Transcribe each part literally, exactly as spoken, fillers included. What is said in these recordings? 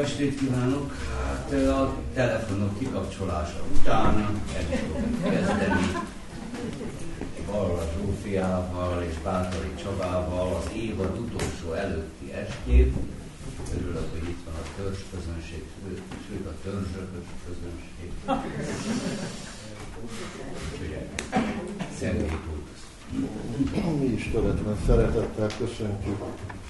estét kívánok! Hát a telefonok kikapcsolása után el fogunk kezdeni Balla Zsófiával és Bátori Csabával az évad utolsó előtti estét. Örülök, hogy itt van a törzs közönség, sőt a törzsökös közönség. Személyt Mi is töretlen szeretettel köszöntjük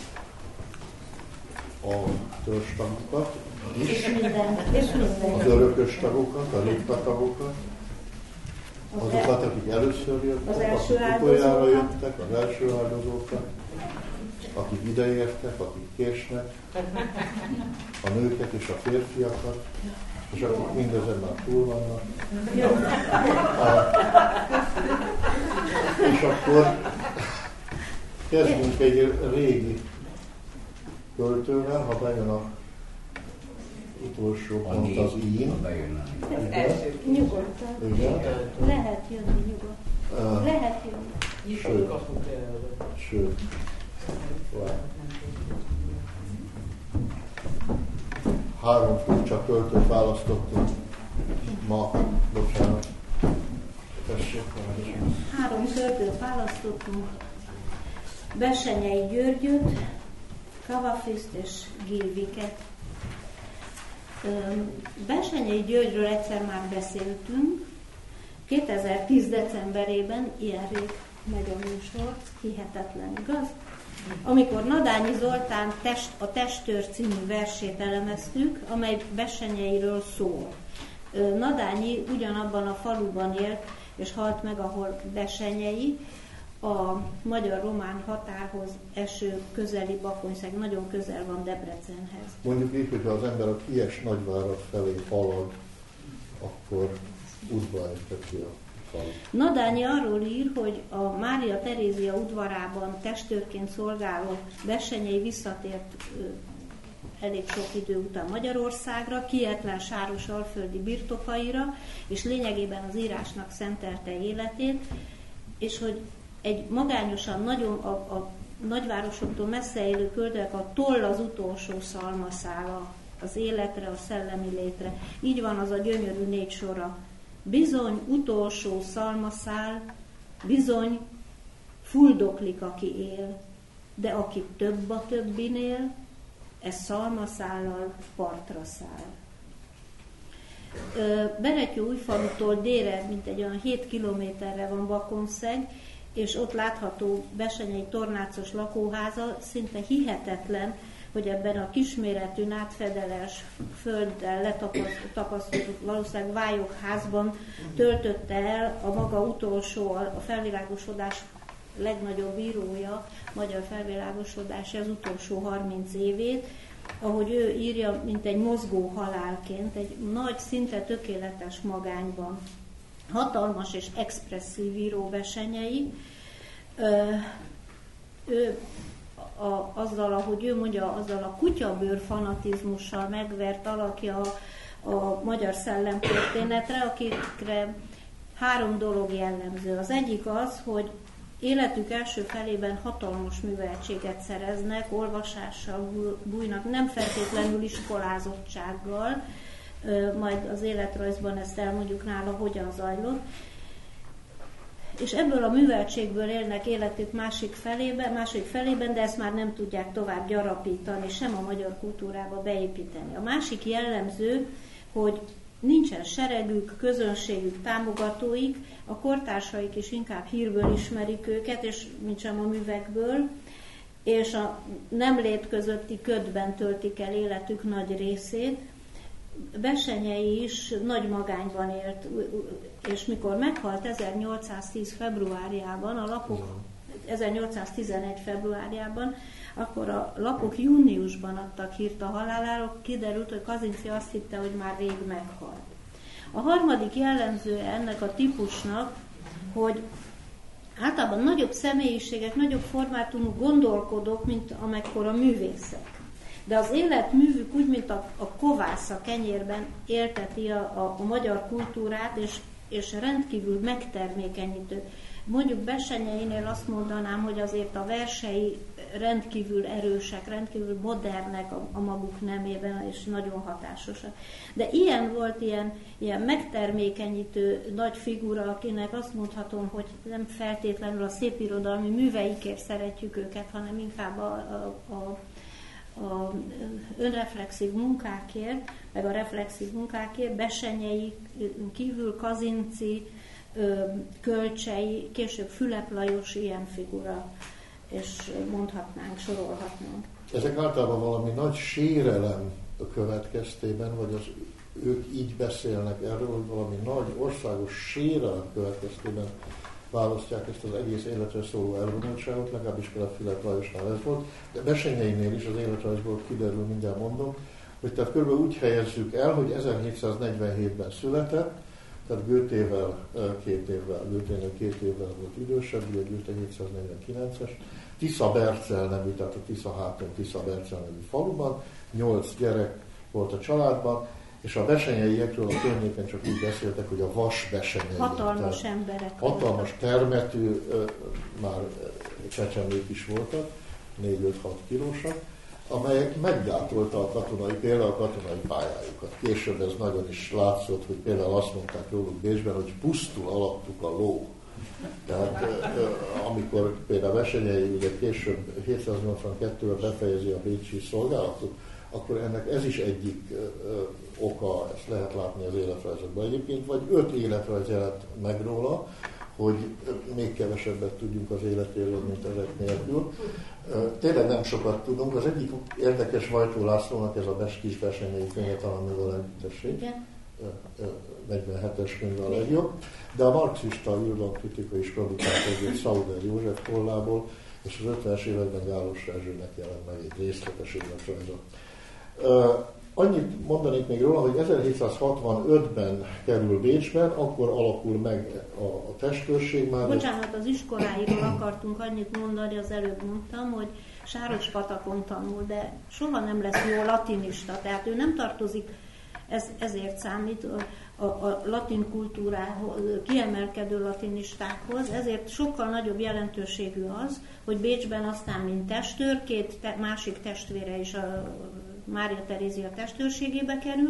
a törzstagokat is, az örökös tagokat, a ritka tagokat, azokat, akik először jöttek, akik utoljára jöttek, az első áldozókat, akik ideértek, akik késnek, a nőket és a férfiakat, és akik mindezen már túl vannak. A, és akkor kezdjünk egy régi költővel, ha bejön a utolsó pont az ín. Nyugodtan. Lehet jönni nyugodtan. Uh, Lehet jönni. Sőt, sőt. Három furcsa költőt választottunk ma, bocsánat. Tessék, Három költőt választottunk. Bessenyei Györgyöt, Kavafiszt és Gilviket. Bessenyei Györgyről egyszer már beszéltünk. kétezer-tíz decemberében, ilyen rég megy a műsor, hihetetlen, igaz? Amikor Nadányi Zoltán test, a Testőr című versét elemeztük, amely Bessenyeiről szól. Nadányi ugyanabban a faluban élt és halt meg, ahol Bessenyei, a magyar-román határhoz eső közeli Bakonyszeg, nagyon közel van Debrecenhez. Mondjuk így, hogyha az ember a Kies nagyvárat felé halad, akkor útba ejteti a falu. Nadányi arról ír, hogy a Mária Terézia udvarában testőrként szolgáló Bessenyei visszatért elég sok idő után Magyarországra, Kietlen Sáros alföldi birtokaira, és lényegében az írásnak szentelte életét, és hogy egy magányosan nagyon a, a nagyvárosoktól messze élő költőnek a toll az utolsó szalmaszála az életre, a szellemi létre. Így van az a gyönyörű négy sora. Bizony utolsó szalmaszál, bizony fuldoklik, aki él, de aki több a többinél, ez szalmaszállal partra száll. Beretyóújfalutól délre, mint egy olyan hét kilométerre van Bakonszeg, és ott látható Bessenyei tornácos lakóháza, szinte hihetetlen, hogy ebben a kisméretű, nátfedeles, földdel letapasztott, valószínűleg vályogházban töltötte el a maga utolsó, a felvilágosodás legnagyobb írója, magyar felvilágosodás az utolsó harminc évét, ahogy ő írja, mint egy mozgó halálként, egy nagy, szinte tökéletes magányban. Hatalmas és expresszív író Bessenyei. Ő a, azzal, ahogy ő mondja, azzal a kutyabőr fanatizmussal megvert alakja a, a magyar szellemtörténetre, akikre három dolog jellemző. Az egyik az, hogy életük első felében hatalmas műveltséget szereznek, olvasással bújnak, nem feltétlenül iskolázottsággal, majd az életrajzban ezt elmondjuk nála, hogyan zajlott. És ebből a műveltségből élnek életük másik felében, másik felében, de ezt már nem tudják tovább gyarapítani, sem a magyar kultúrába beépíteni. A másik jellemző, hogy nincsen seregük, közönségük, támogatóik, a kortársaik is inkább hírből ismerik őket, és mintsem a művekből, és a nem lét közötti ködben töltik el életük nagy részét. Bessenyei is nagy magányban élt, és mikor meghalt ezernyolcszáztíz februárjában, a lapok, ezernyolcszáztizenegy februárjában, akkor a lapok júniusban adtak hírt a haláláról, kiderült, hogy Kazinczy azt hitte, hogy már rég meghalt. A harmadik jellemzője ennek a típusnak, hogy általában nagyobb személyiségek, nagyobb formátumú gondolkodók, mint amekkora művészek. De az életművük úgy, mint a, a kovász a kenyérben élteti a, a, a magyar kultúrát, és, és rendkívül megtermékenyítő. Mondjuk Bessenyeinél azt mondanám, hogy azért a versei rendkívül erősek, rendkívül modernek a, a maguk nemében, és nagyon hatásosak. De ilyen volt, ilyen, ilyen megtermékenyítő nagy figura, akinek azt mondhatom, hogy nem feltétlenül a szépirodalmi műveikért szeretjük őket, hanem inkább a, a, a a önreflexív munkákért, meg a reflexív munkákért, Bessenyei kívül Kazinczy, Kölcsei, később Fülep Lajos ilyen figura, és mondhatnánk, sorolhatnánk. Ezek általában valami nagy sérelem következtében, vagy az ők így beszélnek erről, hogy valami nagy országos sérelem következtében választják ezt az egész életre szóló elvonultságot, legalábbis például Fülep Lajosnál ez volt, de Bessenyeinél is az életrajzból kiderül, mindjárt mondom, hogy tehát körülbelül úgy helyezzük el, hogy ezerhétszáznegyvenhétben született, tehát Goethével két évvel, Goethénél két évvel volt idősebb, ugye Goethe hétszáznegyvenkilences, Tisza-Bercel nevű, tehát a Tisza-háton Tisza-Bercel nevű faluban, nyolc gyerek volt a családban, és a bessenyeiekről a környéken csak úgy beszéltek, hogy a vas bessenyei. Hatalmas emberek. Hatalmas termetű, már csecsemők is voltak, négy-öt-hat kilósak, amelyek meggátolta a katonai, például a katonai pályájukat. Később ez nagyon is látszott, hogy például azt mondták róluk Bécsben, hogy pusztul alattuk a ló. Tehát amikor például Bessenyei ugye később hétszáznyolcvankettőben befejezi a bécsi szolgálatot, akkor ennek ez is egyik ö, oka, ezt lehet látni az életrajzokban egyébként, vagy öt életrajz jelent meg róla, hogy még kevesebbet tudjunk az életéről, mint ezek nélkül. Tényleg nem sokat tudunk. Az egyik érdekes Vajtó Lászlónak ez a Kis Bessenyei könyve, talán még a legütesség. negyvenhetes könyve a legjobb. De a marxista irodalomkritika is produkált egy Szauder József tollából, és az ötvenes években Gálos Erzsőnek jelent meg egy részletes életrajza. Annyit mondanék még róla, hogy ezerhétszázhatvanötben kerül Bécsben, akkor alakul meg a, a testőrség már. Bocsánat, az iskoláiról akartunk annyit mondani, az előbb mondtam, hogy Sárospatakon tanul, de soha nem lesz jó latinista, tehát ő nem tartozik, ez, ezért számít a, a, a latin kultúrához, kiemelkedő latinistákhoz, ezért sokkal nagyobb jelentőségű az, hogy Bécsben aztán mint testőr, két te, másik testvére is a Mária Terézia testőrségébe kerül,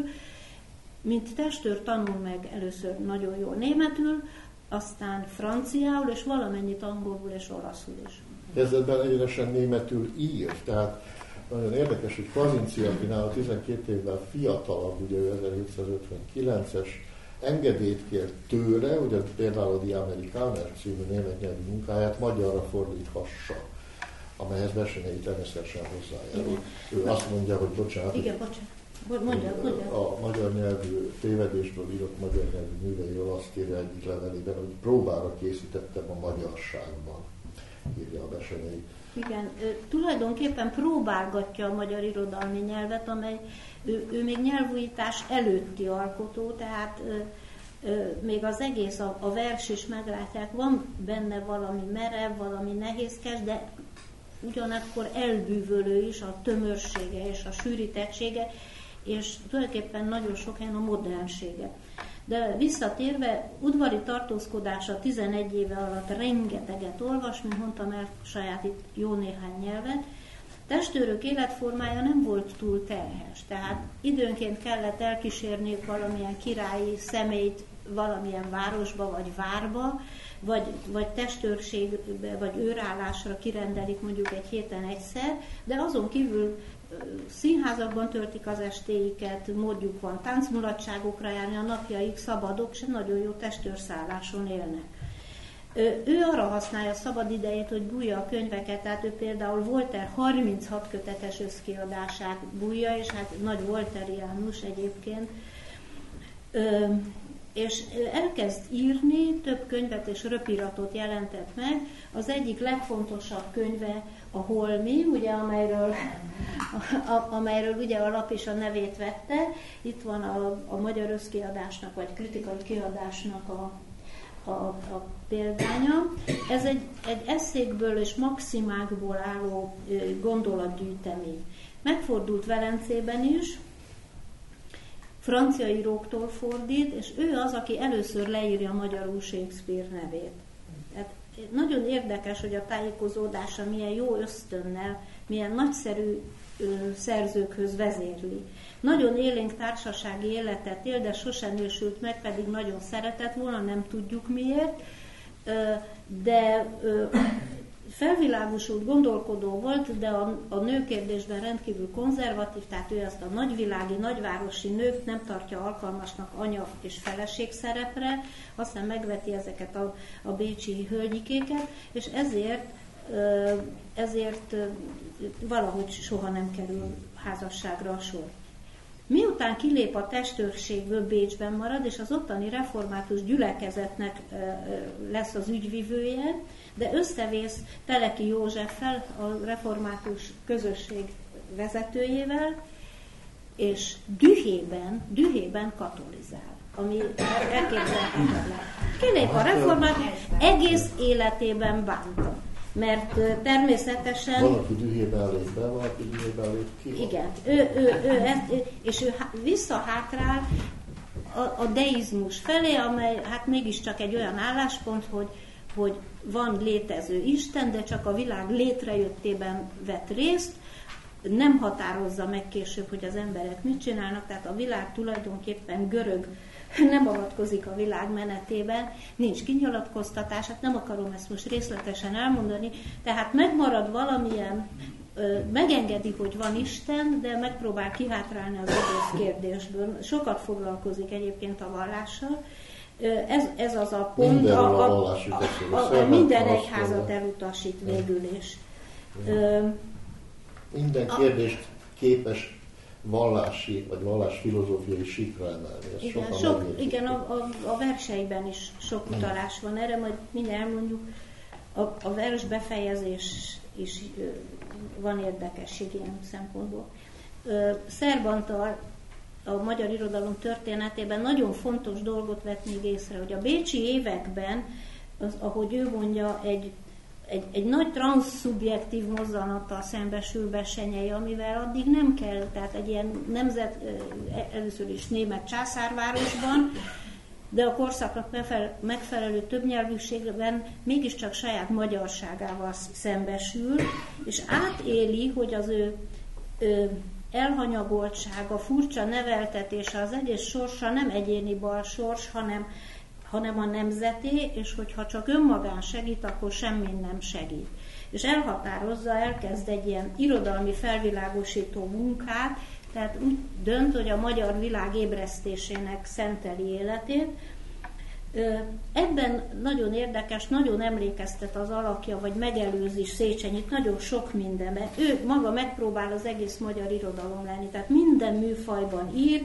mint testőr tanul meg először nagyon jól németül, aztán franciául, és valamennyit angolul és olaszul is. Kezdetben egyenesen németül ír, tehát nagyon érdekes, hogy Kazinczy, aki nála tizenkét évvel fiatalabb, ugye ő ezerhétszázötvenkilences, engedélyt kért tőle, hogy a például a Die Amerikaner című német nyelvű munkáját magyarra fordíthassa, amelyhez Bessenyei természetesen hozzájárul. Ő azt mondja, hogy bocsánat, igen, bocsánat. Mondja, mondja. A magyar nyelvű tévedésből írott magyar nyelvű műveiről azt írja egyik levelében, hogy próbára készítettem a magyarságban, írja a Bessenyei. Igen, tulajdonképpen próbálgatja a magyar irodalmi nyelvet, amely ő, ő még nyelvújítás előtti alkotó, tehát ö, ö, még az egész, a, a vers is meglátják, van benne valami merev, valami nehézkes, de ugyanakkor elbűvölő is a tömörsége és a sűrítettsége, és tulajdonképpen nagyon sok helyen a modernsége. De visszatérve, udvari tartózkodása tizenegy éve alatt rengeteget olvas, mint mondtam, el sajátít jó néhány nyelvet. Testőrök életformája nem volt túl terhes, tehát időnként kellett elkísérniük valamilyen királyi személyt valamilyen városba vagy várba, vagy, vagy testőrségbe, vagy őrállásra kirendelik mondjuk egy héten egyszer, de azon kívül színházakban töltik az estéiket, módjuk van táncmulatságokra járni, a napjaik szabadok, és nagyon jó testőrszálláson élnek. Ő arra használja a szabad idejét, hogy bújja a könyveket, tehát ő például Voltaire harminchat kötetes összkiadását bújja, és hát nagy volteriánus egyébként, és elkezd írni, több könyvet és röpiratot jelentett meg. Az egyik legfontosabb könyve a Holmi, ugye, amelyről, a, amelyről ugye a lap is a nevét vette. Itt van a, a magyar összkiadásnak, vagy kritikai kiadásnak a, a, a példánya. Ez egy, egy eszékből és maximákból álló gondolatgyűjtemény. Megfordult Velencében is, francia íróktól fordít, és ő az, aki először leírja magyarul Shakespeare nevét. Tehát nagyon érdekes, hogy a tájékozódása milyen jó ösztönnel, milyen nagyszerű ö, szerzőkhöz vezérli. Nagyon élénk társasági életet él, de sosem nősült meg, pedig nagyon szeretett volna, nem tudjuk miért, ö, de ö, felvilágosult gondolkodó volt, de a, a nőkérdésben rendkívül konzervatív, tehát ő azt a nagyvilági, nagyvárosi nőt nem tartja alkalmasnak anya és feleség szerepre, aztán megveti ezeket a, a bécsi hölgyikéket, és ezért, ezért valahogy soha nem kerül házasságra a sor. Miután kilép a testőrségből, Bécsben marad, és az ottani református gyülekezetnek lesz az ügyvivője, de összevész Teleki Józseffel, a református közösség vezetőjével, és dühében, dühében katolizál, ami elképzelhetetlen. Kilép a református, egész életében bánta. Mert természetesen... Van, aki dühében lép be, van, aki dühében lép ki. Igen, ő, ő, ő ezt, és ő visszahátrál a, a deizmus felé, amely hát mégiscsak egy olyan álláspont, hogy, hogy van létező Isten, de csak a világ létrejöttében vett részt, nem határozza meg később, hogy az emberek mit csinálnak, tehát a világ tulajdonképpen görög, nem avatkozik a világ menetében, nincs kinyilatkoztatás, hát nem akarom ezt most részletesen elmondani, tehát megmarad valamilyen, megengedi, hogy van Isten, de megpróbál kihátrálni az egész kérdésből. Sokat foglalkozik egyébként a vallással. Ez, ez az a pont, minden a, a, a, a, a, a minden egyházat elutasít végül is. Minden kérdést képes vallási, vagy vallásfilozófiai síkra emelni. Igen, sok, igen a, a, a verseiben is sok utalás van erre, majd mindjárt elmondjuk. A, a vers befejezés is van érdekesség ilyen szempontból. Szerbantal a magyar irodalom történetében nagyon fontos dolgot vett még észre, hogy a bécsi években, az, ahogy ő mondja, egy Egy, egy nagy transzszubjektív mozzanattal szembesül Bessenyei, amivel addig nem kell, tehát egy ilyen nemzet, először is német császárvárosban, de a korszaknak megfelelő többnyelvűségben mégiscsak saját magyarságával szembesül, és átéli, hogy az ő, ő elhanyagoltsága, furcsa neveltetése, az egész sorsa nem egyéni balsors, hanem hanem a nemzeté, és hogyha csak önmagán segít, akkor semmin nem segít. És elhatározza, elkezd egy ilyen irodalmi felvilágosító munkát, tehát úgy dönt, hogy a magyar világ ébresztésének szenteli életét. Ebben nagyon érdekes, nagyon emlékeztet az alakja, vagy megelőzi Széchenyit, nagyon sok mindenben. Ő maga megpróbál az egész magyar irodalom lenni, tehát minden műfajban ír,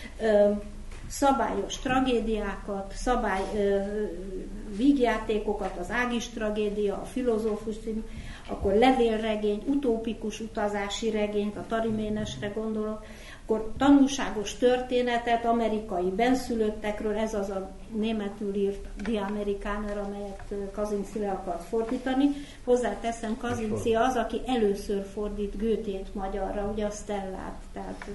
szabályos tragédiákat, szabály ö, vígjátékokat, az Ágis tragédia, a filozófus cím, akkor levélregényt, utópikus utazási regényt, a Tariménesre gondolok, akkor tanulságos történetet amerikai benszülöttekről, ez az a németül írt Die Amerikaner, amelyet Kazinczy le akart fordítani. Hozzáteszem, Kazinczy az, aki először fordít Goethét magyarra, ugye a Stellát, tehát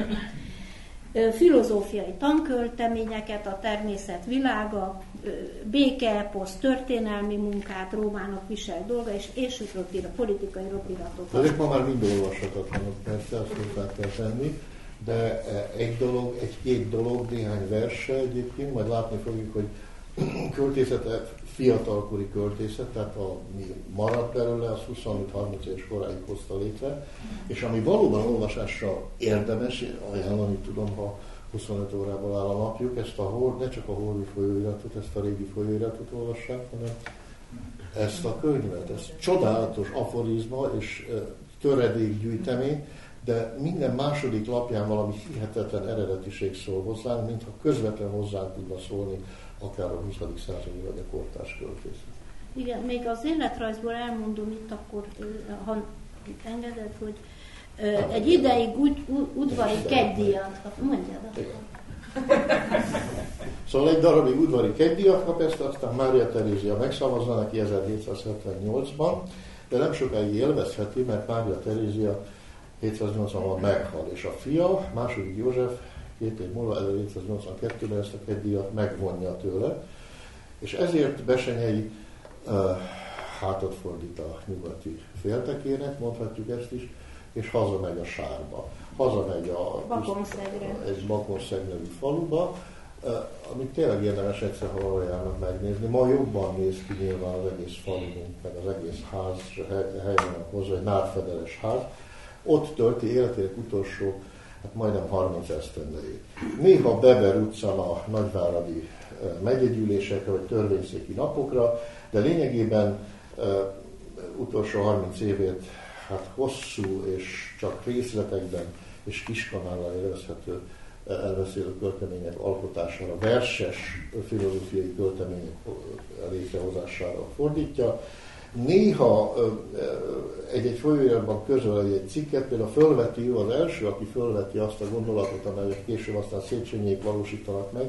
filozófiai tankölteményeket, a természet világa, békeeposz, történelmi munkát, Rómának visel dolga, és, és ropira, politikai ropiratokat. Ezek ma már mind olvashatatlanok, persze, azt hozzá kell tenni, de egy dolog, egy-két dolog, néhány verse egyébként, majd látni fogjuk, hogy költészete fiatalkori költészet, tehát ami maradt belőle, az huszonöt-harminc éves koráig hozta létre, és ami valóban olvasásra érdemes, ajánlani tudom, ha huszonöt órával áll a napjuk, ezt a hol, ne csak a Holmi folyóiratot, ezt a régi folyóiratot olvassák, hanem ezt a könyvet, ez csodálatos aforizma és töredékgyűjtemény, de minden második lapján valami hihetetlen eredetiség szól hozzánk, mintha közvetlen hozzánk tudna szólni akár a huszadik századi vagy a kortárs költészet. Igen, még az életrajzból elmondom itt akkor, ha engeded, hogy hát, egy ideig úgy, úgy, udvari kegydíjat kap. Mondjad akkor. Szóval egy darabig udvari kegydíjat kap, ezt aztán Mária Terézia megszavazza neki ezerhétszázhetvennyolcban, de nem sokáig élvezheti, mert Mária Terézia hétszáznyolcvanban meghal, és a fia, második József, két év múlva, ezerhétszáznyolcvankettőben ezt a kegydíjat megvonja tőle, és ezért Bessenyei hátat fordít a nyugati féltekének, mondhatjuk ezt is, és hazamegy a sárba. Hazamegy a, egy Bakonszeg nevű faluba, amit tényleg érdemes egyszer, ha valójában megnézni. Ma jobban néz ki nyilván az egész falunk, meg az egész ház, helyben hozzá, egy nádfedeles ház. Ott tölti életének utolsó, hát majdnem harminc esztendejét. Néha bever utcán a nagyváradi megyegyűlésekre, vagy törvényszéki napokra, de lényegében uh, utolsó harminc évét hát hosszú és csak részletekben és kiskanállal élvezhető elbeszélő költemények alkotására, verses filozófiai költemények létrehozására fordítja. Néha egy-egy folyóiratban közöl egy cikket, például fölveti, az első, aki fölveti azt a gondolatot, amelyet később aztán Széchenyiék valósítanak meg.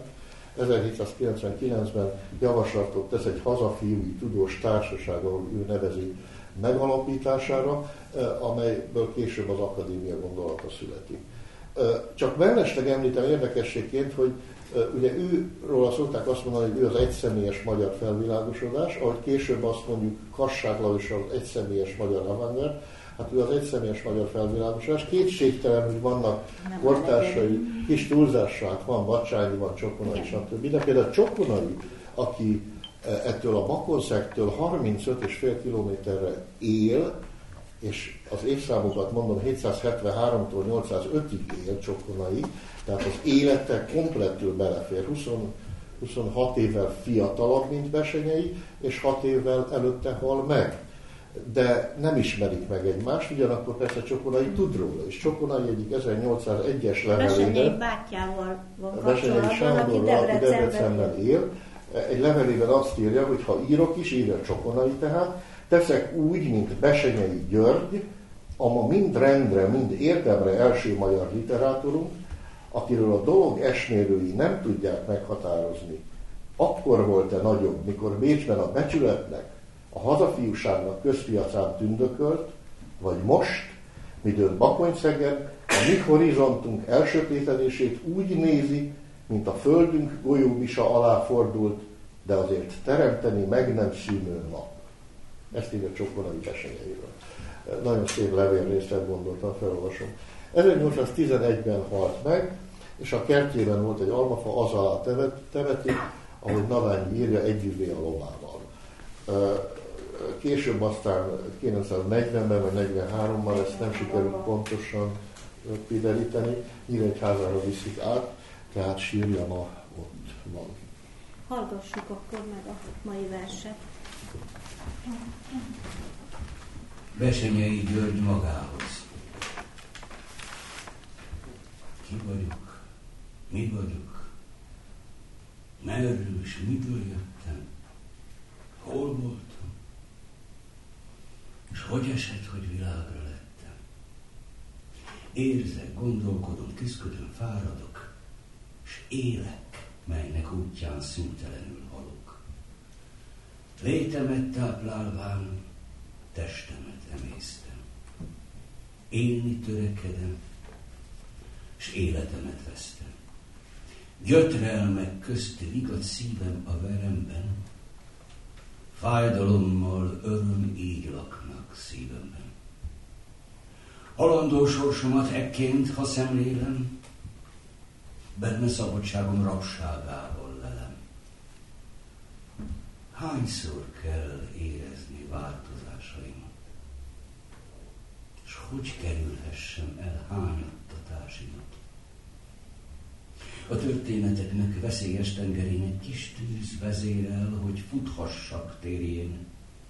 ezerhétszázkilencvenkilencben javaslatot tesz egy hazafiúi tudós társaság, ahol ő nevezi megalapítására, amelyből később az akadémia gondolata születik. Csak mellesleg említem érdekességként, hogy ugye őről szokták azt mondani, hogy ő az egyszemélyes magyar felvilágosodás, ahogy később azt mondjuk Kassák Lajos az egyszemélyes magyar avantgárd, hát ő az egyszemélyes magyar felvilágosodás. Kétségtelen, hogy vannak kortársai, kis túlzással, van Bacsányi, van Csokonai, stb. De például Csokonai, aki ettől a Bakonszegtől harmincöt és fél kilométerre él, és az évszámokat mondom, hétszázhetvenháromtól nyolcszázötig él Csokonai, tehát az élete komplettül belefér, húsz, huszonhat évvel fiatalabb, mint Bessenyei, és hat évvel előtte hal meg. De nem ismerik meg egymást, ugyanakkor persze Csokonai tud róla, és Csokonai egyik ezernyolcszázegyes levelében Bessenyei bátyjával van Bessenyei Sándorral, aki Debrecenben él, egy levelében azt írja, hogy ha írok is, írja Csokonai tehát, teszek úgy, mint Bessenyei György, ama mind rendre, mind érdemre első magyar literátorunk, akiről a dolog esmérői nem tudják meghatározni. Akkor volt-e nagyobb, mikor Bécsben a becsületnek, a hazafiúságnak közpiacán tündökölt, vagy most, midőn Bakonszegen a mi horizontunk elsötétedését úgy nézi, mint a földünk golyómisa alá fordult, de azért teremteni meg nem szűnő nap. Ezt írja Csokonai Bessenyeiről. Nagyon szép levélrészlet gondoltam, felolvasom. ezernyolcszáztizenegyben halt meg, és a kertjében volt egy almafa, az alá tevetik, ahogy Naványi írja, együvé a lovával. Később aztán kilencszáznegyvenben vagy negyvenháromban ezt nem sikerült pontosan kideríteni, Nyíregyházára viszik át, tehát sírja ma ott van. Hallgassuk akkor meg a mai verset. Bessenyei György magához. Ki vagyok? Mi vagyok? Merről és mitől jöttem? Hol voltam? És hogy esett, hogy világra lettem? Érzek, gondolkodom, küszködöm, fáradok, és élek, melynek útján szüntelenül halok. Létemet táplálván, testemet emésztem. Élni törekedem, és életemet vesztem. Gyötrelmek közt vigad szívem a veremben, fájdalommal öröm így laknak szívemben. Halandó sorsomat ekként, ha szemlélem, benne szabadságom rabságával lelem. Hányszor kell érezni változásaimat, és hogy kerülhessem el hányattatásimat? A történeteknek veszélyes tengerén egy kis tűz vezérel, hogy futhassak térjén.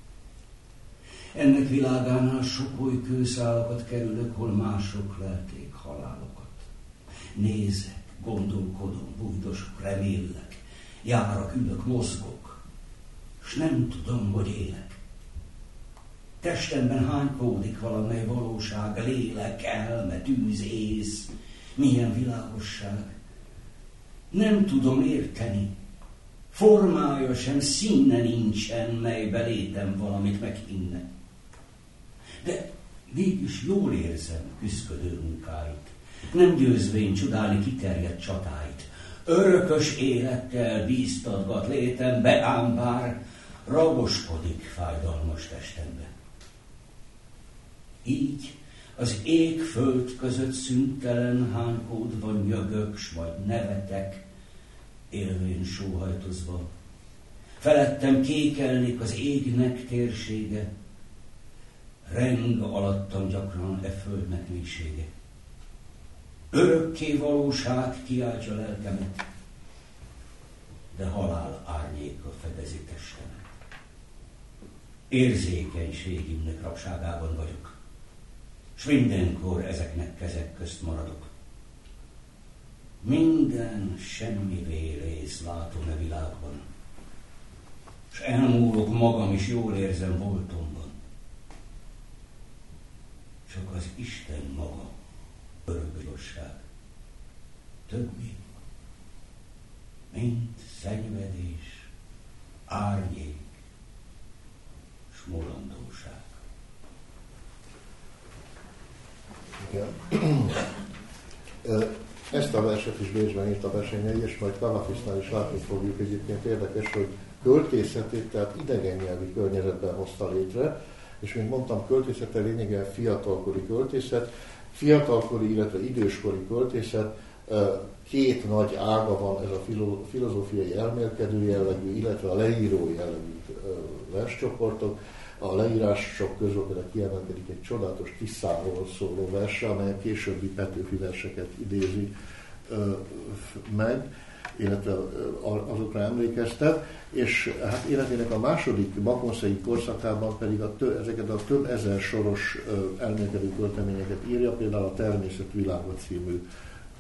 Ennek világánál sok oly kőszálakat kerülök, hol mások lelték halálokat. Nézek, gondolkodom, bújdosok, remélek, járok, ülök, mozgok, s nem tudom, hogy élek. Testemben hánykódik valamely valóság, lélek, elme, tűz, ész, milyen világosság. Nem tudom érteni, formája sem, színe nincsen, melybe létem valamit meghinne. De mégis jól érzem küszködő munkáit, nem győzvén csodálni kiterjedt csatáit. Örökös élettel bíztatgat létembe, ám bár ragoskodik fájdalmas testembe. Így az ég-föld között szüntelen hánykódva nyögök, s majd nevetek, élvén sóhajtozva. Felettem kékelnik az égnek térsége, reng alattam gyakran e földnek mélysége. Örökké valóság kiáltja lelkemet, de halál árnyéka fedezi testemet. Érzékenységimnek rabságában vagyok, s mindenkor ezeknek kezek közt maradok. Minden semmivé rész látom e világban, s elmúlok magam is, jól érzem voltomban. Csak az Isten maga örökigazság, többi, mint szenvedés, árnyék, s mulandóság. Igen. Ezt a verset is Bécsben írt a Besenyei, és majd Kalafisztán is látni fogjuk. Egyébként érdekes, hogy költészetét, tehát idegen nyelvi környezetben hozta létre, és mint mondtam, költészete lényegében fiatalkori költészet, fiatalkori, illetve időskori költészet, két nagy ága van, ez a filozófiai elmélkedő jellegű, illetve a leíró jellegű verscsoportok. A leírások közül például kiemelkedik egy csodálatos Tiszáról szóló verse, amely a későbbi Petőfi verseket idézi meg, illetve azokra emlékeztet, és hát életének a második bakonszai korszakában pedig a tö, ezeket a több ezer soros elmélkedő költeményeket írja, például a Természetvilága című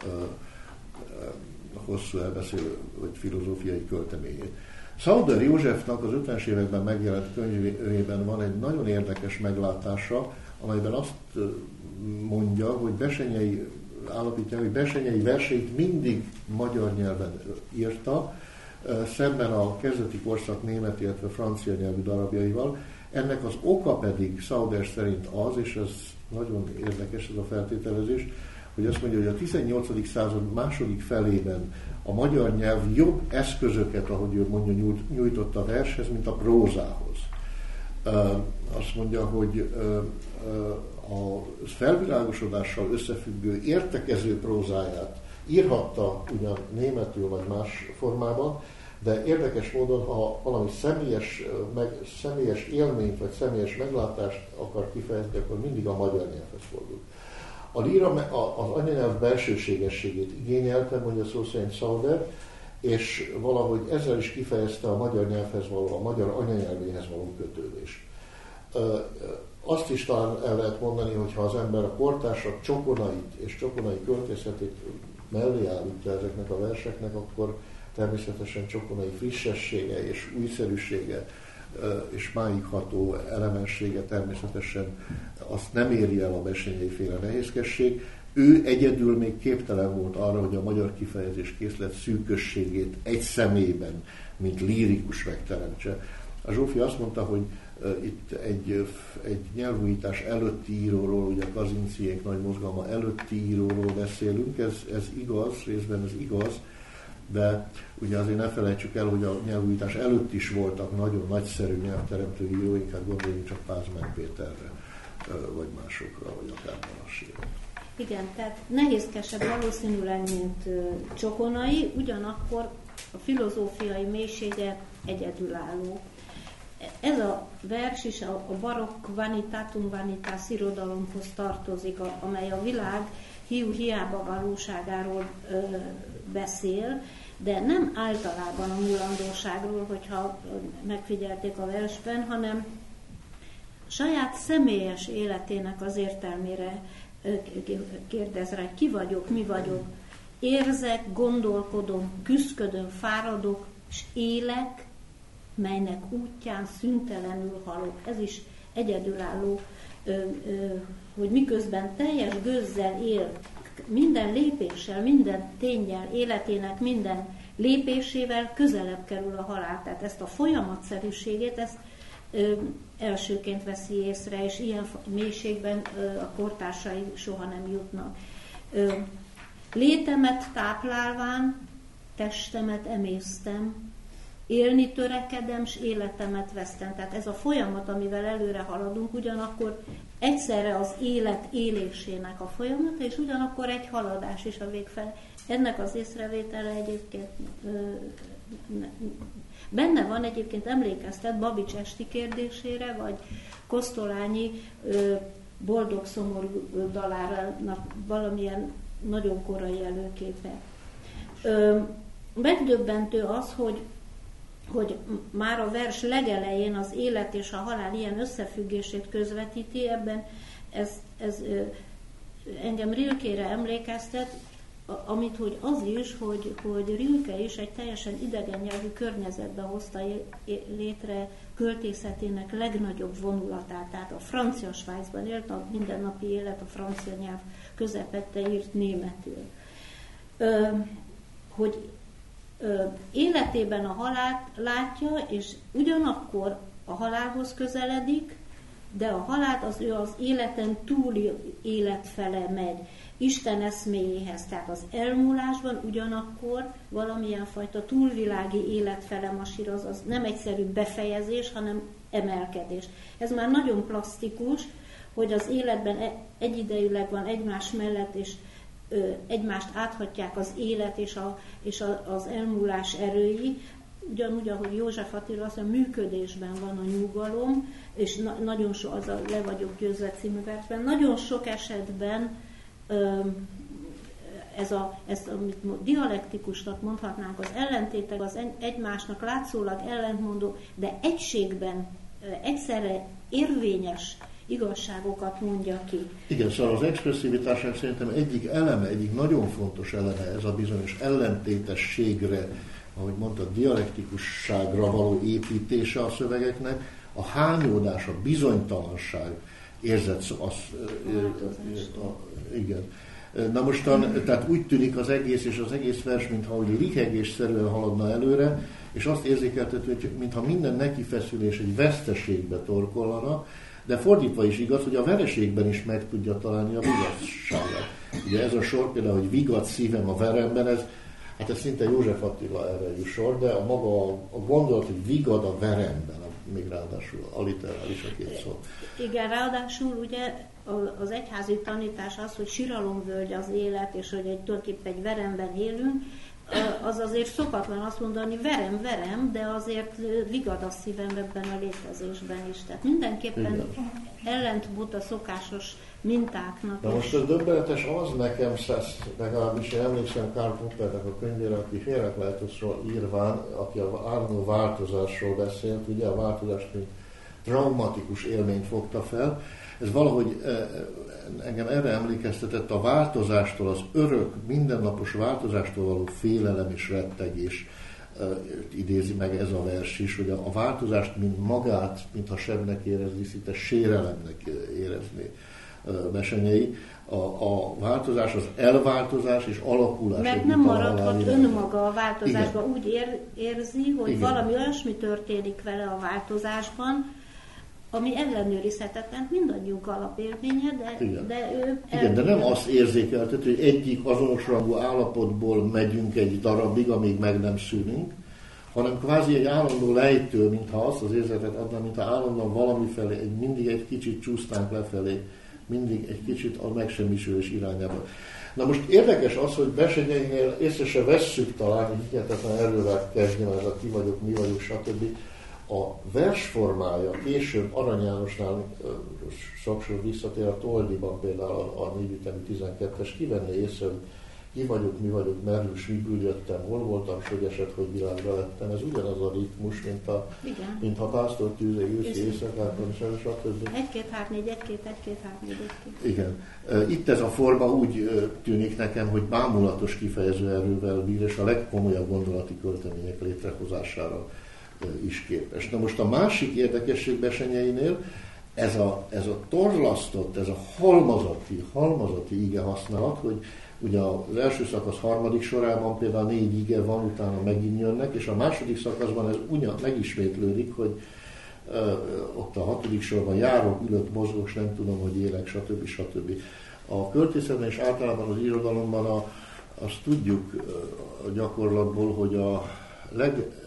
hosszú elbeszélő vagy filozófiai költeményét. Sauder Józsefnak az ötvenes években megjelent könyvében van egy nagyon érdekes meglátása, amelyben azt mondja, hogy Besenyei állapítja, hogy Besenyei verseit mindig magyar nyelven írta, szemben a kezdeti korszak német, illetve francia nyelvű darabjaival. Ennek az oka pedig Sauder szerint az, és ez nagyon érdekes ez a feltételezés, hogy azt mondja, hogy a tizennyolcadik század második felében a magyar nyelv jobb eszközöket, ahogy ő mondja, nyújtott a vershez, mint a prózához. Azt mondja, hogy a felvilágosodással összefüggő értekező prózáját írhatta ugyan németül vagy más formában, de érdekes módon, ha valami személyes, meg, személyes élményt vagy személyes meglátást akar kifejezni, akkor mindig a magyar nyelvhez fordul. A líra az anyanyelv belsőségességét igényelte, mondja szó szerint Sauder, és valahogy ezzel is kifejezte a magyar nyelvhez való, a magyar anyanyelvéhez való kötődést. Azt is talán el lehet mondani, hogy ha az ember a kortársak csokonait és csokonai költészetét mellé állítja ezeknek a verseknek, akkor természetesen csokonai frissessége és újszerűsége és máig ható elemessége természetesen azt nem éri el a Besenyei féle nehézkesség. Ő egyedül még képtelen volt arra, hogy a magyar kifejezés készlet szűkösségét egy személyben, mint lírikus megteremtse. A Zsófi azt mondta, hogy uh, itt egy, egy nyelvújítás előtti íróról, ugye a Kazinciék nagy mozgalma előtti íróról beszélünk, ez, ez igaz, részben ez igaz, de ugye azért ne felejtsük el, hogy a nyelvújítás előtt is voltak nagyon nagyszerű nyelvteremtő íróink, hát gondoljunk csak Pázmány Péterre, vagy másokra, vagy akár Balasséra. Igen, tehát nehézkesebb valószínűleg, mint Csokonai, ugyanakkor a filozófiai mélysége egyedülálló. Ez a vers is a barokk vanitatum vanitas irodalomhoz tartozik, amely a világ hiú hiába valóságáról ö, beszél, de nem általában a mulandóságról, hogyha megfigyelték a versben, hanem saját személyes életének az értelmére kérdez rá, ki vagyok, mi vagyok. Érzek, gondolkodom, küszködöm, fáradok, és élek, melynek útján szüntelenül halok. Ez is egyedülálló, hogy miközben teljes gőzzel él, minden lépéssel, minden ténnyel, életének minden lépésével közelebb kerül a halál. Tehát ezt a folyamatszerűségét, ezt ö, elsőként veszi észre, és ilyen mélységben ö, a kortársai soha nem jutnak. Ö, létemet táplálván, testemet emésztem, élni törekedem, s életemet vesztem. Tehát ez a folyamat, amivel előre haladunk, ugyanakkor egyszerre az élet élésének a folyamata, és ugyanakkor egy haladás is a vég felé. Ennek az észrevétele egyébként benne van, egyébként emlékeztet Babics esti kérdésére, vagy Kosztolányi boldog szomorú dalárának valamilyen nagyon korai előképe. Megdöbbentő az, hogy, hogy már a vers legelején az élet és a halál ilyen összefüggését közvetíti, ebben ez, ez engem Rilkére emlékeztet, amit hogy az is, hogy, hogy Rilke is egy teljesen idegen nyelvű környezetbe hozta létre költészetének legnagyobb vonulatát. Tehát a francia Svájcban élt, a mindennapi élet a francia nyelv közepette írt németül. Ö, hogy ö, életében a halált látja, és ugyanakkor a halálhoz közeledik, de a halált az ő az életen túli élet fele megy. Isten eszméjéhez, tehát az elmúlásban ugyanakkor valamilyen fajta túlvilági életfele masíroz, az nem egyszerű befejezés, hanem emelkedés. Ez már nagyon plastikus, hogy az életben egyidejűleg van egymás mellett, és ö, egymást áthatják az élet és, a, és a, az elmúlás erői, ugyanúgy, ahogy József Attila azt mondja, működésben van a nyugalom, és na, nagyon so, az a Le vagyok győzve című versben, nagyon sok esetben ez, a, ez amit dialektikusnak mondhatnánk, az ellentétek az egymásnak látszólag ellentmondó, de egységben egyszerre érvényes igazságokat mondja ki. Igen, szóval az expresszivitásnak szerintem egyik eleme, egyik nagyon fontos eleme ez a bizonyos ellentétességre, ahogy mondta, dialektikusságra való építése a szövegeknek, a hányódás, a bizonytalanság érzet, az, a, a, igen. Na mostan, tehát úgy tűnik az egész, és az egész vers, mintha úgy rihegésszerűen haladna előre, és azt érzékeltető, hogy mintha minden nekifeszülés egy veszteségbe torkollana, de fordítva is igaz, hogy a vereségben is meg tudja találni a vigasságát. Ugye ez a sor például, hogy vigad szívem a veremben, ez, hát ez szinte József Attila erre sor, de a maga a gondolat, hogy vigad a veremben, még ráadásul alliterális a két szó. Igen, ráadásul ugye az egyházi tanítás az, hogy siralomvölgy az élet, és hogy egy, tulajdonképpen egy veremben élünk, az azért szokatlan azt mondani, verem, verem, de azért vigad a szívem ebben a létezésben is. Tehát mindenképpen igen, ellentmond a szokásos mintáknak. Na most ez döbbenetes az nekem, legalábbis én emlékszem Karl Poppernek a könyvére, aki Hérakleitosról írván, aki az állandó változásról beszélt, ugye a változást, mint traumatikus élményt fogta fel. Ez valahogy engem erre emlékeztetett, a változástól, az örök, mindennapos változástól való félelem és rettegés idézi meg ez a vers is, hogy a változást, mint magát, mintha sebnek érezni, szinte sérelemnek érezni Besenyei. A, a változás az elváltozás és alakulás. Mert nem maradhat önmaga a változásban. Igen. Úgy ér, érzi, hogy igen, valami olyasmi történik vele a változásban, ami ellenőrizhetetlen, mindannyiunk alapélménye, de, de ő... Igen, de nem azt érzékeltető, hogy egyik azonos rangú állapotból megyünk egy darabig, amíg meg nem szűnünk, hanem kvázi egy állandó lejtő, mintha azt az érzetet adna, mintha állandóan valami felé, egy, mindig egy kicsit csúsztánk lefelé, mindig egy kicsit a megsemmisülés irányába. Na most érdekes az, hogy Besenyeinél észre se vesszük talán, hogy hihetetlen erővel kezdjem, ez a ki vagyok, mi vagyok, stb. A versformája később Arany Jánosnál sokszor visszatér, a Toldiban például a, a névütemű tizenkettes kivenné észre, hogy ki vagyok, mi vagyok, merős, miből jöttem, hol voltam, s hogy esett, hogy világra lettem. Ez ugyanaz a ritmus, mint a, mint ha pásztor tűzé, őszi, éjszakában, stb. egy-két, hát négy, egy-két, egy-két, hát négy, egy-két. Igen. Itt ez a forma úgy tűnik nekem, hogy bámulatos kifejező erővel bír, és a legkomolyabb gondolati költemények létrehozására is képes. Na most a másik érdekesség Besenyeinél ez a, ez a torlasztott, ez a halmazati, halmazati ige használat, hogy ugye az első szakasz harmadik sorában például négy ige van, utána megint jönnek, és a második szakaszban ez ugyan megismétlődik, hogy ö, ott a hatodik sorban járok, ülök, mozgok, nem tudom, hogy élek, stb. stb. A költészetben és általában az irodalomban a, azt tudjuk a gyakorlatból, hogy a leg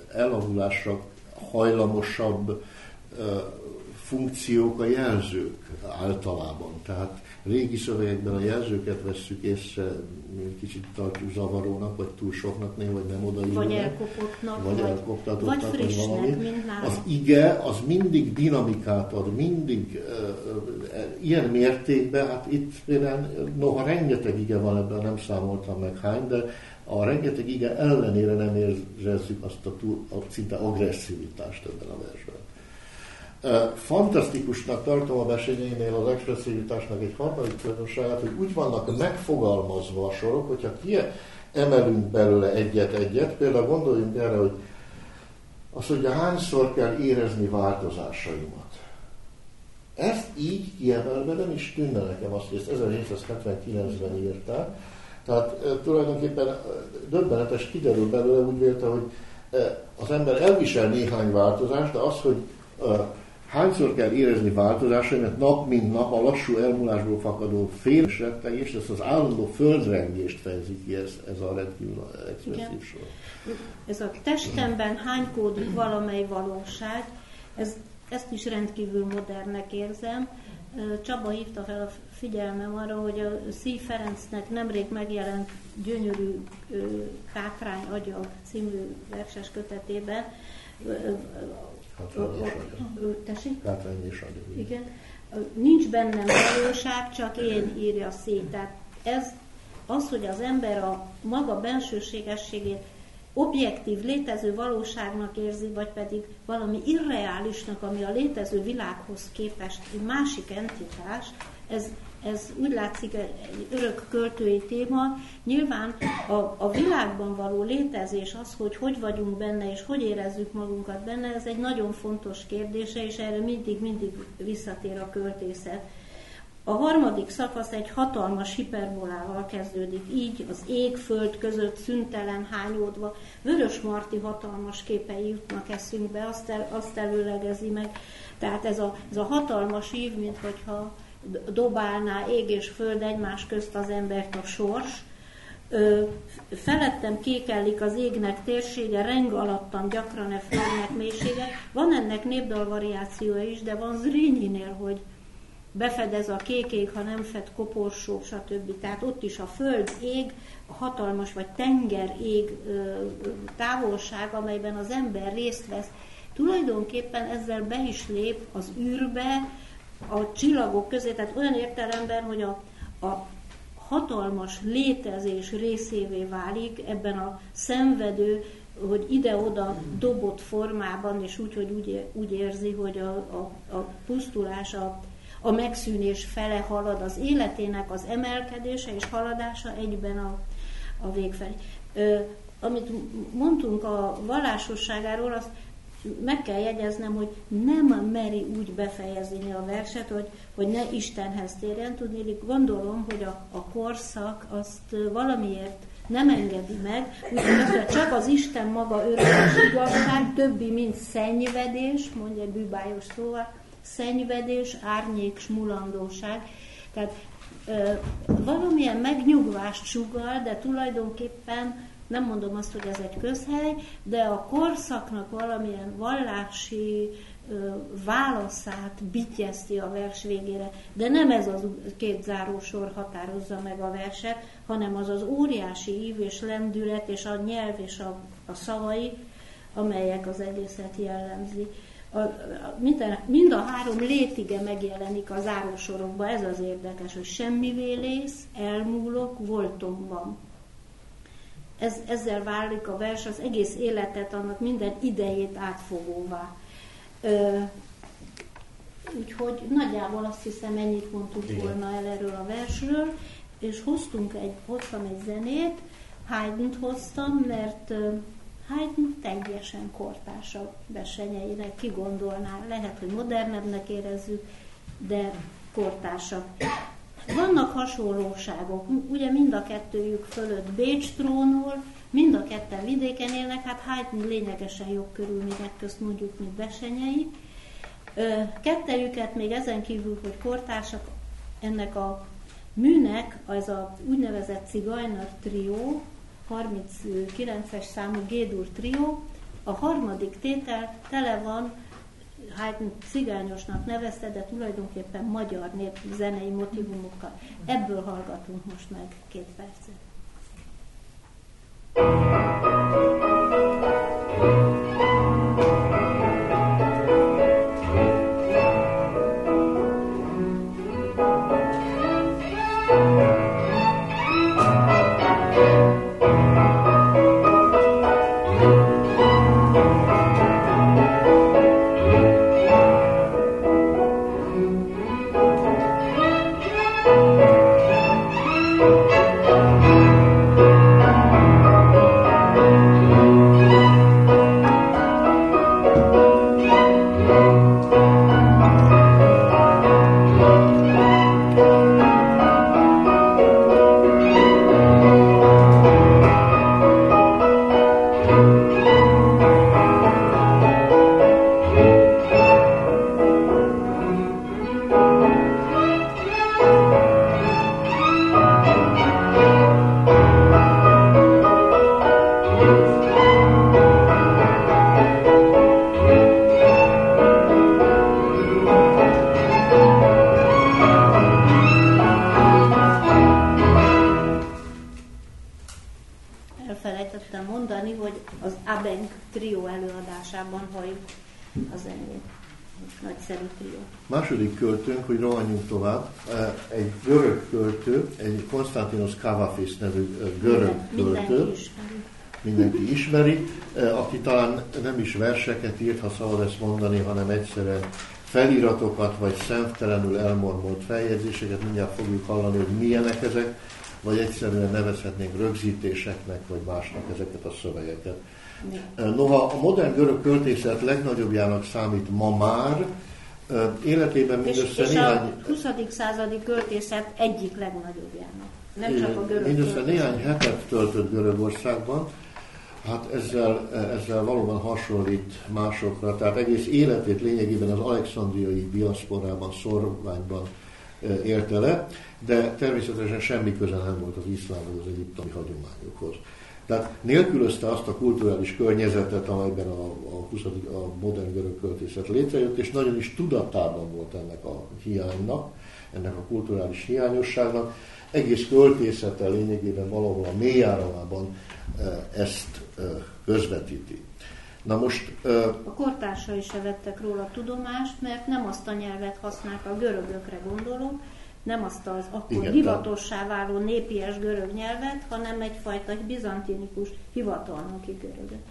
elavulásra hajlamosabb funkciók a jelzők általában. Tehát régi szövegekben a jelzőket vesszük észre, kicsit tartjuk zavarónak, vagy túl soknak néha, vagy nem odaillőnek. Vagy elkopottnak, vagy, vagy, elkoptatottnak, vagy frissnek, vagy valami. mint nálam. Az ige, az mindig dinamikát ad, mindig uh, uh, ilyen mértékben, hát itt például, noha rengeteg ige van ebben, nem számoltam meg hány, de a rengeteg ige ellenére nem érezzük azt a, túl, a szinte agresszivitást ebben a versben. Fantasztikusnak tartom a Bessenyeinél az expresszivitásnak egy harmadik tulajdonságát, hogy úgy vannak megfogalmazva a sorok, hogyha kiemelünk belőle egyet-egyet, például gondoljunk erre, hogy azt mondja, hányszor kell érezni változásaimat. Ezt így kiemelve nem is tűnne nekem azt, hogy ezt ezerhétszázhetvenkilencben írták. Tehát e, tulajdonképpen döbbenetes, kiderül belőle, úgy vélte, hogy e, az ember elvisel néhány változást, de az, hogy e, hányszor kell érezni változásaimat, nap mint nap a lassú elmúlásból fakadó féles rettegést, ezt az állandó földrengést fejezi ki ez, ez a rendkívül expresszív sor. Ez a testemben hánykódik valamely valóság, ez, ezt is rendkívül modernnek érzem. Csaba hívta fel a figyelmem arra, hogy a Szíj Ferencnek nemrég megjelent gyönyörű Kátrány agya című verses kötetében Tessék? Kátrány és agya. Igen. Nincs bennem valóság, csak én, írja szét. Tehát ez az, hogy az ember a maga bensőségességét objektív, létező valóságnak érzi, vagy pedig valami irreálisnak, ami a létező világhoz képest egy másik entitás, ez, ez úgy látszik egy örök költői téma. Nyilván a, a világban való létezés, az, hogy hogy vagyunk benne, és hogy érezzük magunkat benne, ez egy nagyon fontos kérdése, és erre mindig-mindig visszatér a költészet. A harmadik szakasz egy hatalmas hiperbolával kezdődik, így az ég-föld között szüntelen hányódva. Vörös Marti hatalmas képei jutnak eszünkbe, azt, el, azt előlegezi meg. Tehát ez a, ez a hatalmas ív, mint hogyha dobálná ég és föld egymás közt az embert a sors. Ö, felettem kékellik az égnek térsége, reng alattam gyakran e földnek mélysége. Van ennek népdalvariációja is, de van Zrínyinél, hogy befedez a kék ég, ha nem fed koporsó, stb. Tehát ott is a föld ég, a hatalmas vagy tenger ég távolság, amelyben az ember részt vesz. Tulajdonképpen ezzel be is lép az űrbe, a csillagok közé, tehát olyan értelemben, hogy a, a hatalmas létezés részévé válik ebben a szenvedő, hogy ide-oda dobott formában, és úgy, hogy úgy, úgy érzi, hogy a, a, a pusztulás, a A megszűnés fele halad, az életének az emelkedése és haladása egyben a, a vég felé. Ö, amit mondtunk a vallásosságáról, azt meg kell jegyeznem, hogy nem meri úgy befejezni a verset, hogy, hogy ne Istenhez térjen. Tudni, gondolom, hogy a, a korszak azt valamiért nem engedi meg, úgyhogy csak az Isten maga örökös igazság, többi, mint szennyvedés, mondja egy bűbájos szóval, szennyvedés, árnyék, smulandóság. Tehát ö, valamilyen megnyugvást sugall, de tulajdonképpen nem mondom azt, hogy ez egy közhely, de a korszaknak valamilyen vallási ö, válaszát bityezti a vers végére. De nem ez az két zárósor határozza meg a verset, hanem az az óriási ív és lendület, és a nyelv és a, a szavai, amelyek az egészet jellemzi. A, a, minden, mind a három létige megjelenik a zárósorokban, ez az érdekes, hogy semmivé lész, elmúlok, voltomban. Ez, ezzel válik a vers az egész életet, annak minden idejét átfogóvá. Ö, úgyhogy nagyjából azt hiszem, ennyit mondtuk volna el erről a versről, és hoztunk egy, hoztam egy zenét, Haydnt hoztam, mert Haydn teljesen kortárs a Bessenyeinek, ki gondolná, lehet, hogy modernebbnek érezzük, de kortársak. Vannak hasonlóságok, ugye mind a kettőjük fölött Bécs trónol, mind a ketten vidéken élnek, hát Haydn lényegesen jobb körülmények közt mondjuk, mint Bessenyei. Kettejüket még ezen kívül, hogy kortársak, ennek a műnek, az a úgynevezett Zigeuner trió, harminckilences számú G-dur trió, A harmadik tétel tele van, hát cigányosnak nevezte, de tulajdonképpen magyar nép zenei motivumokkal. Ebből hallgatunk most meg két percet. Második költőnk, hogy rohanjunk tovább, egy görög költő, egy Konstantinos Kavafis nevű görög költő, mindenki ismeri, aki talán nem is verseket írt, ha szabad ezt mondani, hanem egyszerűen feliratokat, vagy szemtelenül elmormolt feljegyzéseket, mindjárt fogjuk hallani, hogy milyenek ezek, vagy egyszerűen nevezhetnénk rögzítéseknek, vagy másnak ezeket a szövegeket. Noha a modern görög költészet legnagyobbjának számít ma már, életében mindössze és, és néhány... a huszadik századi költészet egyik legnagyobbjának. Nem csak a görög mindössze költészet. Néhány hetet töltött Görögországban, hát ezzel, ezzel valóban hasonlít másokra, tehát egész életét lényegében az alexandriai diaszporában, szorványban élte le, de természetesen semmi köze nem volt az iszlám vagy az egyiptomi hagyományokhoz. Tehát nélkülözte azt a kulturális környezetet, amelyben a, a, huszadik a modern görög költészet létrejött, és nagyon is tudatában volt ennek a hiánynak, ennek a kulturális hiányosságnak. Egész költészete lényegében valahol a mélyáramában ezt közvetíti. Na most, a kortársai se vettek róla tudomást, mert nem azt a nyelvet használták, a görögökre gondolok, nem azt az akkor igen, hivatossá váló népies görög nyelvet, hanem egyfajta bizantinikus hivatalnoki görögöt.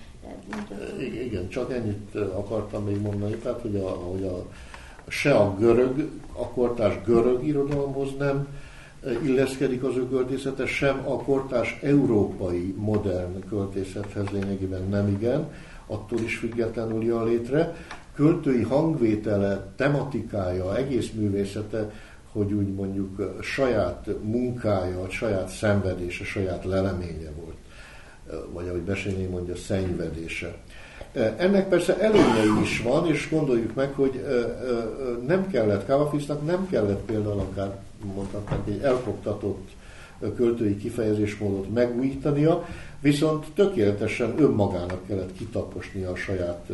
Igen, csak ennyit akartam még mondani, tehát hogy, a, hogy a, se a görög, a kortárs görög irodalomhoz nem illeszkedik az ő költészete, sem a kortárs európai modern költészethez lényegében nem igen, attól is függetlenül jön létre. Költői hangvétele, tematikája, egész művészete, hogy úgy mondjuk saját munkája, saját szenvedése, saját leleménye volt, vagy ahogy Besényi mondja, szennyvedése. Ennek persze előnyei is van, és gondoljuk meg, hogy nem kellett, Kavafisnak nem kellett például akár mondhatnánk egy elkoptatott költői kifejezésmódot megújítania, viszont tökéletesen önmagának kellett kitaposnia a saját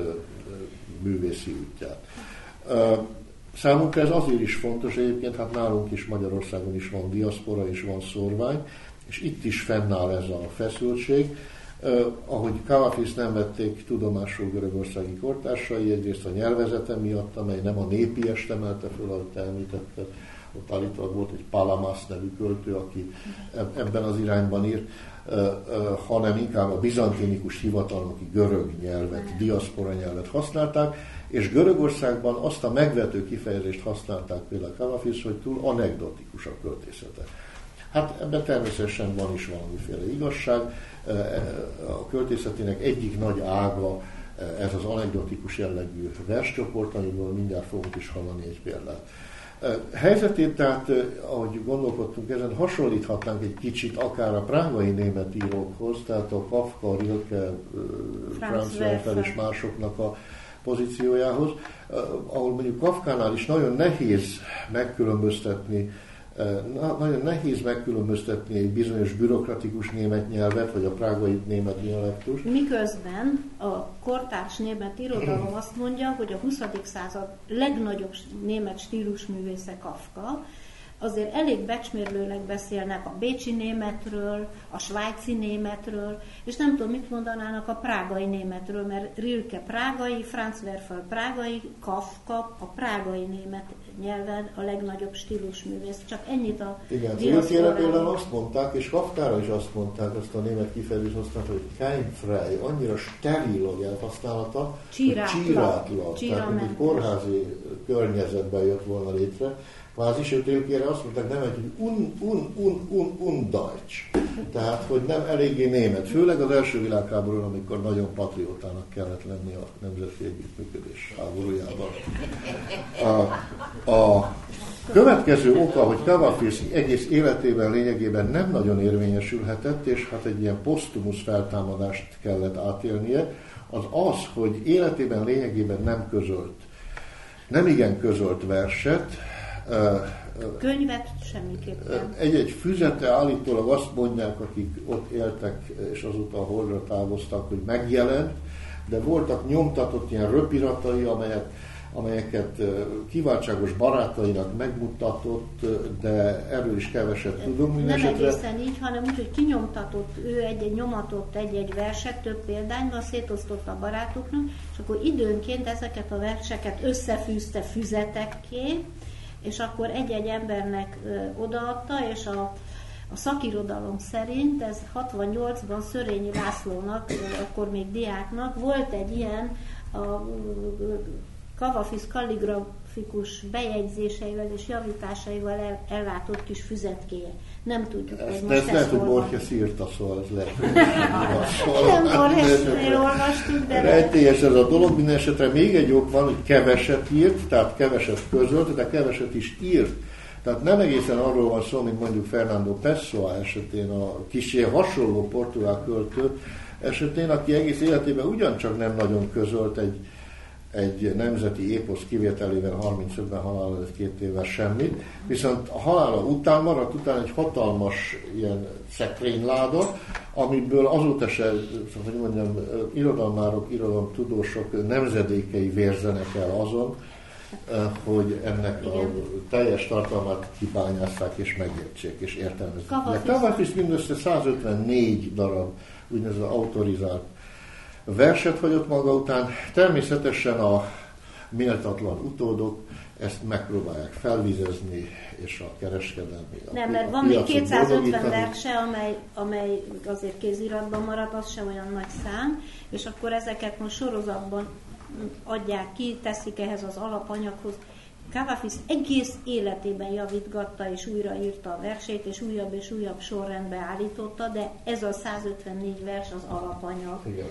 művészi útját. Számunkra ez azért is fontos, egyébként hát nálunk is Magyarországon is van diaszpora és van szórvány, és itt is fennáll ez a feszültség. Uh, ahogy Kavafis nem vették tudomásul görögországi kortársai, egyrészt a nyelvezete miatt, amely nem a népiest emelte föl, ahogy te említetted, ott állítólag volt egy Palamas nevű költő, aki ebben az irányban írt, uh, uh, hanem inkább a bizantinikus hivatalnoki görög nyelvet, diaszpora nyelvet használták, és Görögországban azt a megvető kifejezést használták például Kavafis, hogy túl anekdotikus a költészete. Hát ebben természetesen van is valamiféle igazság. A költészetének egyik nagy ága ez az anekdotikus jellegű verscsoport, amiből mindjárt fogunk is hallani egy példát. Helyzetét, tehát ahogy gondolkodtunk ezen, hasonlíthatnánk egy kicsit akár a prágai német írókhoz, tehát a Kafka, Rilke, Franz Werfel és másoknak a pozíciójához, ahol mondjuk Kafkánál is nagyon nehéz megkülönböztetni Na, nagyon nehéz megkülönböztetni egy bizonyos bürokratikus német nyelvet, vagy a prágai német dialektust. Miközben a kortárs német irodalom azt mondja, hogy a huszadik század legnagyobb német stílusművésze Kafka, azért elég becsmérlőleg beszélnek a bécsi németről, a svájci németről, és nem tudom, mit mondanának a prágai németről, mert Rilke prágai, Franz Werfel prágai, Kafka a prágai német nyelven a legnagyobb stílusművész. Csak ennyit a igen, Rilke-re például azt mondták, és Kafkára is azt mondták, azt a német kifejezést használták, hogy keimfrei, annyira steril a nyelvhasználata, csírátlan, tehát mint egy kórházi környezetben jött volna létre. Kvázi, sőt, Rilke-re azt mondták, nem, hogy un, un, un, un, un Deutsch. Tehát, hogy nem eléggé német. Főleg az első világháborúban, amikor nagyon patriótának kellett lenni a nemzeti együttműködés háborújában. A, a következő oka, hogy Kavafis egész életében lényegében nem nagyon érvényesülhetett, és hát egy ilyen posztumusz feltámadást kellett átélnie, az az, hogy életében lényegében nem közölt, nem igen közölt verset, könyvet semmiképpen. Egy-egy füzete állítólag azt mondják, akik ott éltek, és azóta a Holdra távoztak, hogy megjelent, de voltak nyomtatott ilyen röpiratai, amelyek, amelyeket kiváltságos barátainak megmutatott, de erről is keveset tudunk. Nem esetre... egészen így, hanem úgy, hogy kinyomtatott ő egy-egy nyomatott egy-egy verset, több példányban szétosztotta a barátoknak, és akkor időnként ezeket a verseket összefűzte füzetekké, és akkor egy-egy embernek ö, odaadta, és a, a szakirodalom szerint ez hatvannyolcban Szörényi Lászlónak, ö, akkor még diáknak volt egy ilyen a Kavafis kalligrafikus bejegyzéseivel és javításaival el, ellátott kis füzetkéje. Nem tudjuk, ezt, hogy most ezt lehet, hogy Borges írta, szóval ez lehet. Nem Borgesnél olvastuk, de... Rejtélyes ez a dolog, minden esetre még egy ok van, hogy keveset írt, tehát keveset közölt, de keveset is írt. Tehát nem egészen arról van szó, mint mondjuk Fernando Pessoa esetén, a kicsi hasonló portugál költő esetén, aki egész életében ugyancsak nem nagyon közölt egy egy nemzeti éposz kivételével harmincötben halál előtt két évvel semmit, viszont a halála után maradt után egy hatalmas ilyen szekrényláda, amiből azóta se, hogy mondjam, irodalmárok, irodalomtudósok nemzedékei vérzenek el azon, hogy ennek igen. a teljes tartalmát kibányásszák és megértsék és értelmezik. Kavafis mindössze százötvennégy darab úgynevezett autorizált verset hagyott maga után. Természetesen a méltatlan utódok ezt megpróbálják felvizezni, és a kereskedelmi... A nem, mert van még kétszázötven verse, amely, amely azért kéziratban maradt, az sem olyan nagy szám, és akkor ezeket most sorozatban adják ki, teszik ehhez az alapanyaghoz. Kavafis egész életében javítgatta és újraírta a versét, és újabb és újabb sorrendbe állította, de ez a százötvennégy vers az alapanyag. Igen.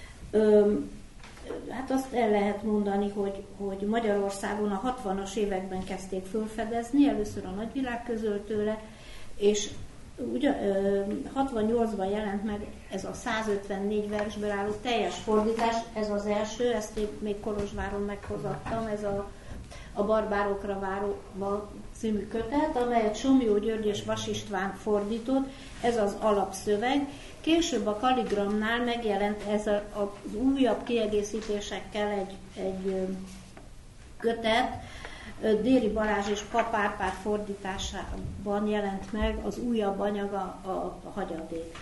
Öm, hát azt el lehet mondani, hogy, hogy Magyarországon a hatvanas években kezdték felfedezni, először a nagyvilág közölt tőle, és ugye, hatvannyolcban jelent meg ez a százötvennégy versből álló teljes fordítás, ez az első, ezt én még Kolozsváron meghozattam, ez a, a Barbárokra váró című kötet, amelyet Somlyó György és Vas István fordított, ez az alapszöveg. Később a Kalligramnál megjelent ez a, a, az újabb kiegészítésekkel egy, egy kötet, Déri Balázs és Pap Árpád fordításában jelent meg az újabb anyaga, a, a hagyadék.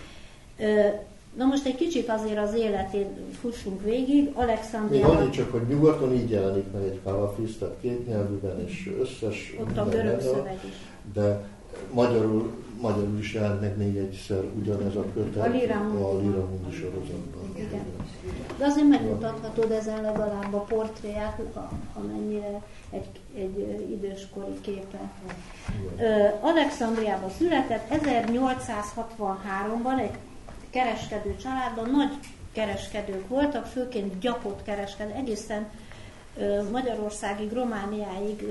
Na most egy kicsit azért az életén fussunk végig. Alexandriában... Még annyi csak, hogy nyugaton így jelenik meg egy Kavafis, tehát két nyelvűben és összes... Ott a görög szöveg is. De magyarul, magyarul is jelent meg még egyszer ugyanez a kötet a Lira Mundi sorozatban. Igen. De azért megmutathatod ezen legalább a portréját, amennyire egy, egy időskori képe. Alexandriában született, ezernyolcszázhatvanháromban egy kereskedő családban, nagy kereskedők voltak, főként gyapott kereskedők, egészen Magyarországig, Romániáig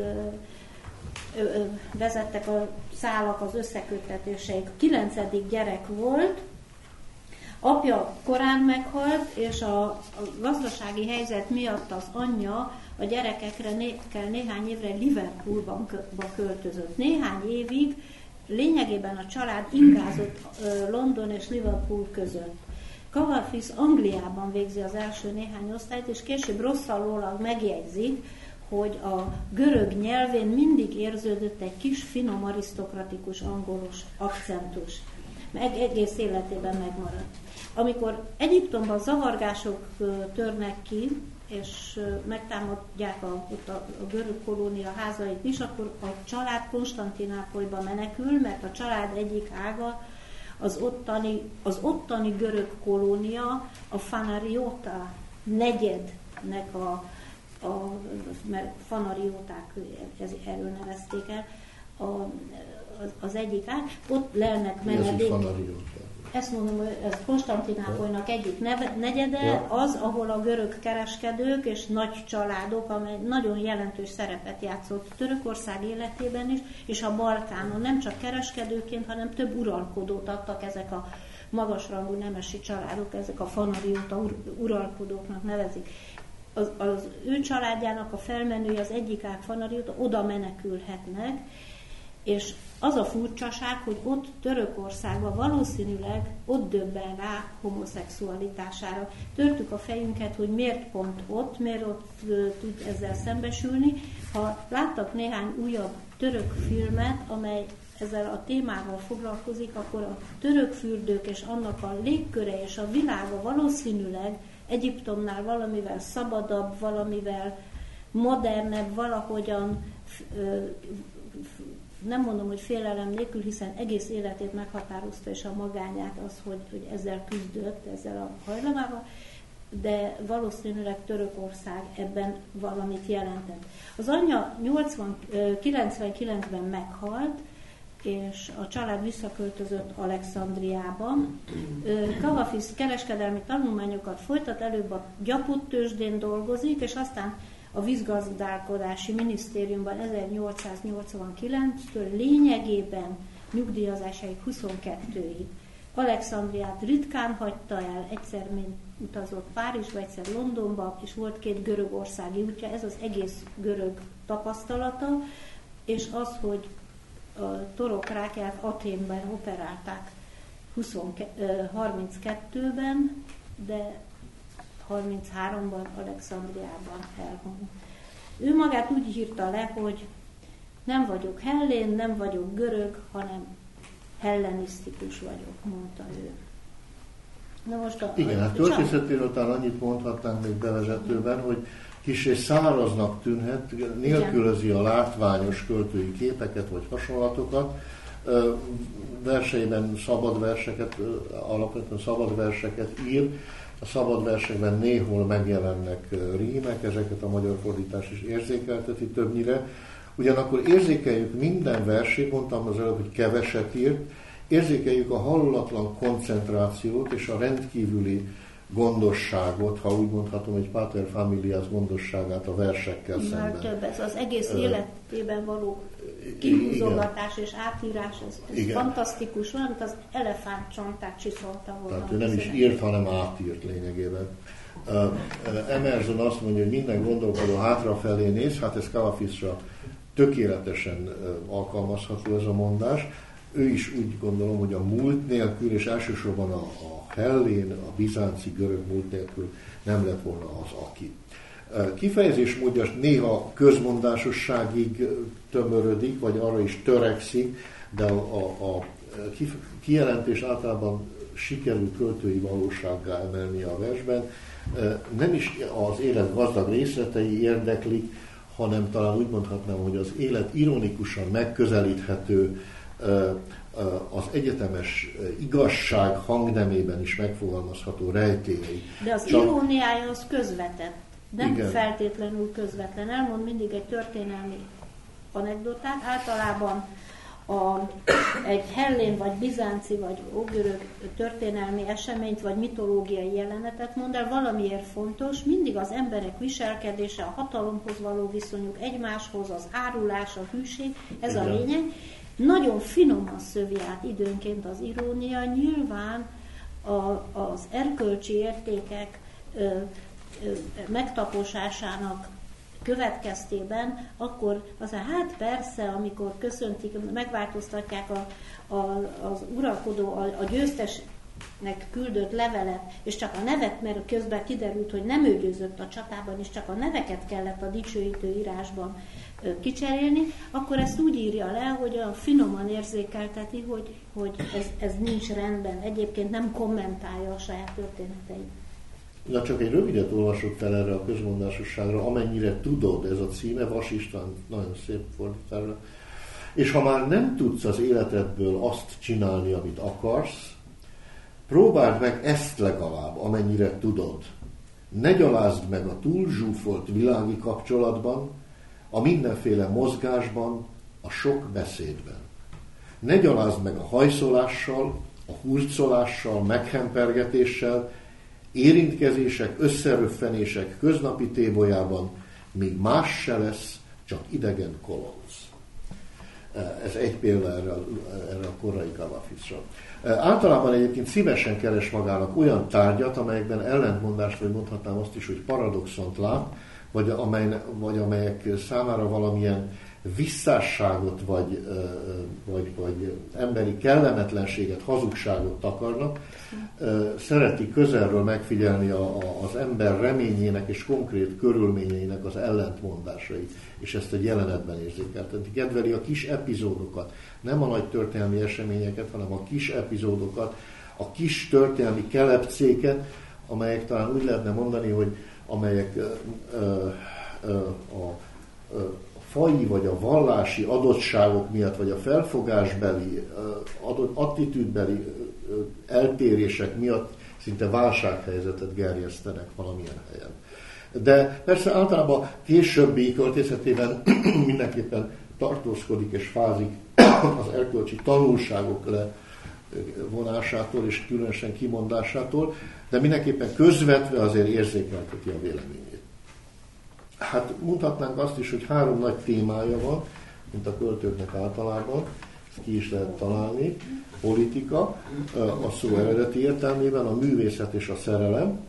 vezettek a szálak, az összeköttetéseik. A kilencedik gyerek volt, Apja korán meghalt, és a, a gazdasági helyzet miatt az anyja a gyerekekre né, néhány évre Liverpoolban költözött. Néhány évig lényegében a család ingázott London és Liverpool között. Cavafis Angliában végzi az első néhány osztályt, és később rosszallólag megjegyzik, hogy a görög nyelvén mindig érződött egy kis, finom, arisztokratikus, angolos akcentus. Meg egész életében megmaradt. Amikor Egyiptomban zavargások törnek ki, és megtámadják a, a, a görög kolónia házait is, akkor a család Konstantinápolyba menekül, mert a család egyik ága az ottani, az ottani görög kolónia, a Fanariota negyednek a, a mert Fanarióták erről nevezték el, a, az, az egyik ág, ott lelnek menedék. Ezt mondom, hogy ez Konstantinápolynak egyik neve, negyede, ja. Az, ahol a görög kereskedők és nagy családok, amely nagyon jelentős szerepet játszott Törökország életében is, és a Balkánon nem csak kereskedőként, hanem több uralkodót adtak ezek a magasrangú nemesi családok, ezek a fanarióta ur, uralkodóknak nevezik. Az, az ő családjának a felmenői, az egyik ág fanarióta, oda menekülhetnek, és az a furcsaság, hogy ott Törökországban valószínűleg ott döbben rá homoszexualitására. Törtük a fejünket, hogy miért pont ott, miért ott tud ezzel szembesülni. Ha láttak néhány újabb török filmet, amely ezzel a témával foglalkozik, akkor a török fürdők és annak a légköre és a világa valószínűleg Egyiptomnál valamivel szabadabb, valamivel modernebb, valahogyan nem mondom, hogy félelem nélkül, hiszen egész életét meghatározta, és a magányát az, hogy, hogy ezzel küzdött, ezzel a hajlamával, de valószínűleg Törökország ebben valamit jelentett. Az anyja kilencvenkilencben meghalt, és a család visszaköltözött Alexandriába. Cavafis kereskedelmi tanulmányokat folytat, előbb a gyapott tőzsdén dolgozik, és aztán a vízgazdálkodási minisztériumban ezernyolcszáznyolcvankilenctől lényegében nyugdíjazásaig huszonkettőig. Alexandriát ritkán hagyta el, egyszer még utazott Párizsba, egyszer Londonba, és volt két görögországi útja, ez az egész görög tapasztalata, és az, hogy a Torok Rákelt Athénben operálták harminckettőben, de harmincháromban Alexandriában elhunyt. Ő magát úgy írta le, hogy nem vagyok hellén, nem vagyok görög, hanem hellenisztikus vagyok, mondta ő. Na most a, Igen, hát költészetéről talán annyit mondhatnánk még bevezetőben, hogy kissé száraznak tűnhet, nélkülözi a látványos költői képeket vagy hasonlatokat, verseiben szabad verseket, alapvetően szabad verseket ír, a szabad versekben néhol megjelennek rímek, ezeket a magyar fordítás is érzékelteti többnyire. Ugyanakkor érzékeljük minden versét, mondtam az előbb, hogy keveset írt, érzékeljük a hallatlan koncentrációt és a rendkívüli gondosságot, ha úgy mondhatom, egy pater familias gondosságát a versekkel szemben. Már több, ez az egész uh, életében való kihúzogatás és átírás, ez, ez fantasztikus, olyan, mint az elefántcsontát csiszolta volna. Tehát ő nem is írt, hanem átírt lényegében. Uh, Emerson azt mondja, hogy minden gondolkodó hátrafelé néz, hát ez Cavafisra tökéletesen uh, alkalmazható ez a mondás. Ő is úgy gondolom, hogy a múlt nélkül, és elsősorban a, a hellén, a bizánci görög múlt nélkül nem lett volna az aki. Kifejezés módja néha közmondásosságig tömörödik, vagy arra is törekszik, de a, a, a kijelentés általában sikerül költői valósággá emelni a versben. Nem is az élet gazdag részletei érdeklik, hanem talán úgy mondhatnám, hogy az élet ironikusan megközelíthető, az egyetemes igazság hangnemében is megfogalmazható rejtélyei. De az Csak... iróniája az közvetett, nem Igen. feltétlenül közvetlen. Elmond mindig egy történelmi anekdotát, általában a, egy hellén, vagy bizánci, vagy ógörög történelmi eseményt, vagy mitológiai jelenetet mond el, valamiért fontos, mindig az emberek viselkedése, a hatalomhoz való viszonyuk egymáshoz, az árulás, a hűség, ez Igen. a lényeg. Nagyon finoman szövi át időnként az irónia, nyilván a, az erkölcsi értékek ö, ö, megtaposásának következtében, akkor az hát persze, amikor köszöntik, megváltoztatják a, a, az uralkodó, a, a győztesnek küldött levelet, és csak a nevet, mert közben kiderült, hogy nem ő győzött a csatában, és csak a neveket kellett a dicsőítő írásban kicserélni, akkor ezt úgy írja le, hogy olyan finoman érzékelteti, hogy, hogy ez, ez nincs rendben. Egyébként nem kommentálja a saját történeteit. Na csak egy rövidet olvasok fel erre a közmondásosságra, amennyire tudod, ez a címe, Vas István nagyon szép fordításra. És ha már nem tudsz az életedből azt csinálni, amit akarsz, próbáld meg ezt legalább, amennyire tudod. Ne gyalázd meg a túlzsúfolt világi kapcsolatban, a mindenféle mozgásban, a sok beszédben. Ne gyalázd meg a hajszolással, a hurcolással, meghempergetéssel, érintkezések, összeröffenések köznapi tébolyában, míg más se lesz, csak idegen kolonc. Ez egy példa erre, erre a korai Kavafisra. Általában egyébként szívesen keres magának olyan tárgyat, amelyekben ellentmondást, vagy mondhatnám azt is, hogy paradoxont lát, vagy, amely, vagy amelyek számára valamilyen visszásságot, vagy, vagy, vagy emberi kellemetlenséget, hazugságot takarnak. Szereti közelről megfigyelni a, a, az ember reményének és konkrét körülményeinek az ellentmondásait, és ezt egy jelenetben érzékelteti. Kedveli a kis epizódokat, nem a nagy történelmi eseményeket, hanem a kis epizódokat, a kis történelmi kelepcéket, amelyek talán úgy lehetne mondani, hogy amelyek ö, ö, ö, a, ö, a faji vagy a vallási adottságok miatt, vagy a felfogásbeli, adott attitűdbeli eltérések miatt szinte válsághelyzetet gerjesztenek valamilyen helyen. De persze általában későbbi költészetében mindenképpen tartózkodik és fázik az erkölcsi tanulságok levonásától és különösen kimondásától, de mindenképpen közvetve azért érzékelteti a véleményét. Hát mondhatnánk azt is, hogy három nagy témája van, mint a költőknek általában, ezt ki is lehet találni. Politika, a szó eredeti értelmében, a művészet és a szerelem.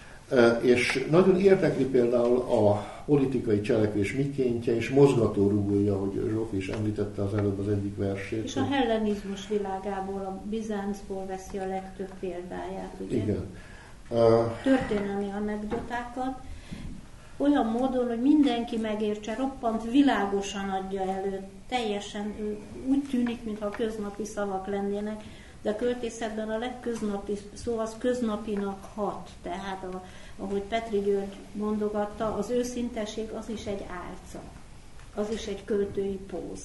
És nagyon érdekli például a politikai cselekvés mikéntje és mozgatórugója, hogy Zsófi is említette az előbb az egyik versét. És a hellenizmus világából, a Bizáncból veszi a legtöbb példáját, ugye? Igen. Történelmi anekdotákat, olyan módon, hogy mindenki megértse, roppant világosan adja elő, teljesen úgy tűnik, mintha köznapi szavak lennének, de a költészetben a legköznapi szó az köznapinak hat. Tehát, a, ahogy Petri György mondogatta, az őszinteség az is egy álca, az is egy költői póz.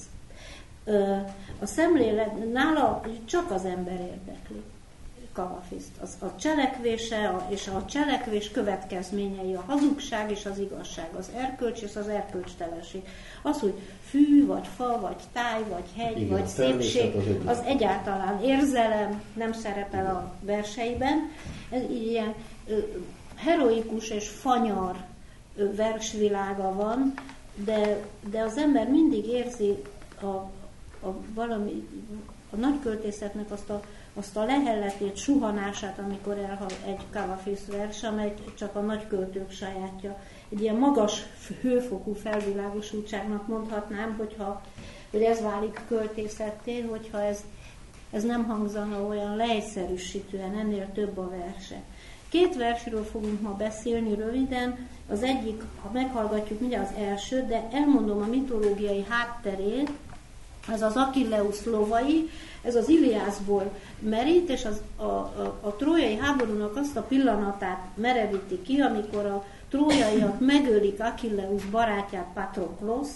A szemlélet, nála csak az ember érdekli. Kavafiszt. Az a cselekvése a, és a cselekvés következményei, a hazugság és az igazság, az erkölcs és az erkölcstelenség. Az, hogy fű, vagy fa, vagy táj, vagy hegy, igen, vagy szépség, az, az egyáltalán érzelem, nem szerepel a verseiben. Ez ilyen ö, heroikus és fanyar ö, versvilága van, de, de az ember mindig érzi a, a, valami, a nagyköltészetnek azt a azt a lehelletét, suhanását, amikor elhal egy Kavafis vers, amely csak a nagyköltők sajátja. Egy ilyen magas, hőfokú felvilágosultságnak mondhatnám, hogyha, hogy ez válik költészetté, hogyha ez, ez nem hangzana olyan leegyszerűsítően, ennél több a verse. Két versről fogunk ma beszélni röviden. Az egyik, ha meghallgatjuk mindjárt az első, de elmondom a mitológiai hátterét, ez az Achilleus lovai, ez az Iliászból merít, és az, a, a, a trójai háborúnak azt a pillanatát merevíti ki, amikor a trójaiak megölik Achilleus barátját, Patrokloszt,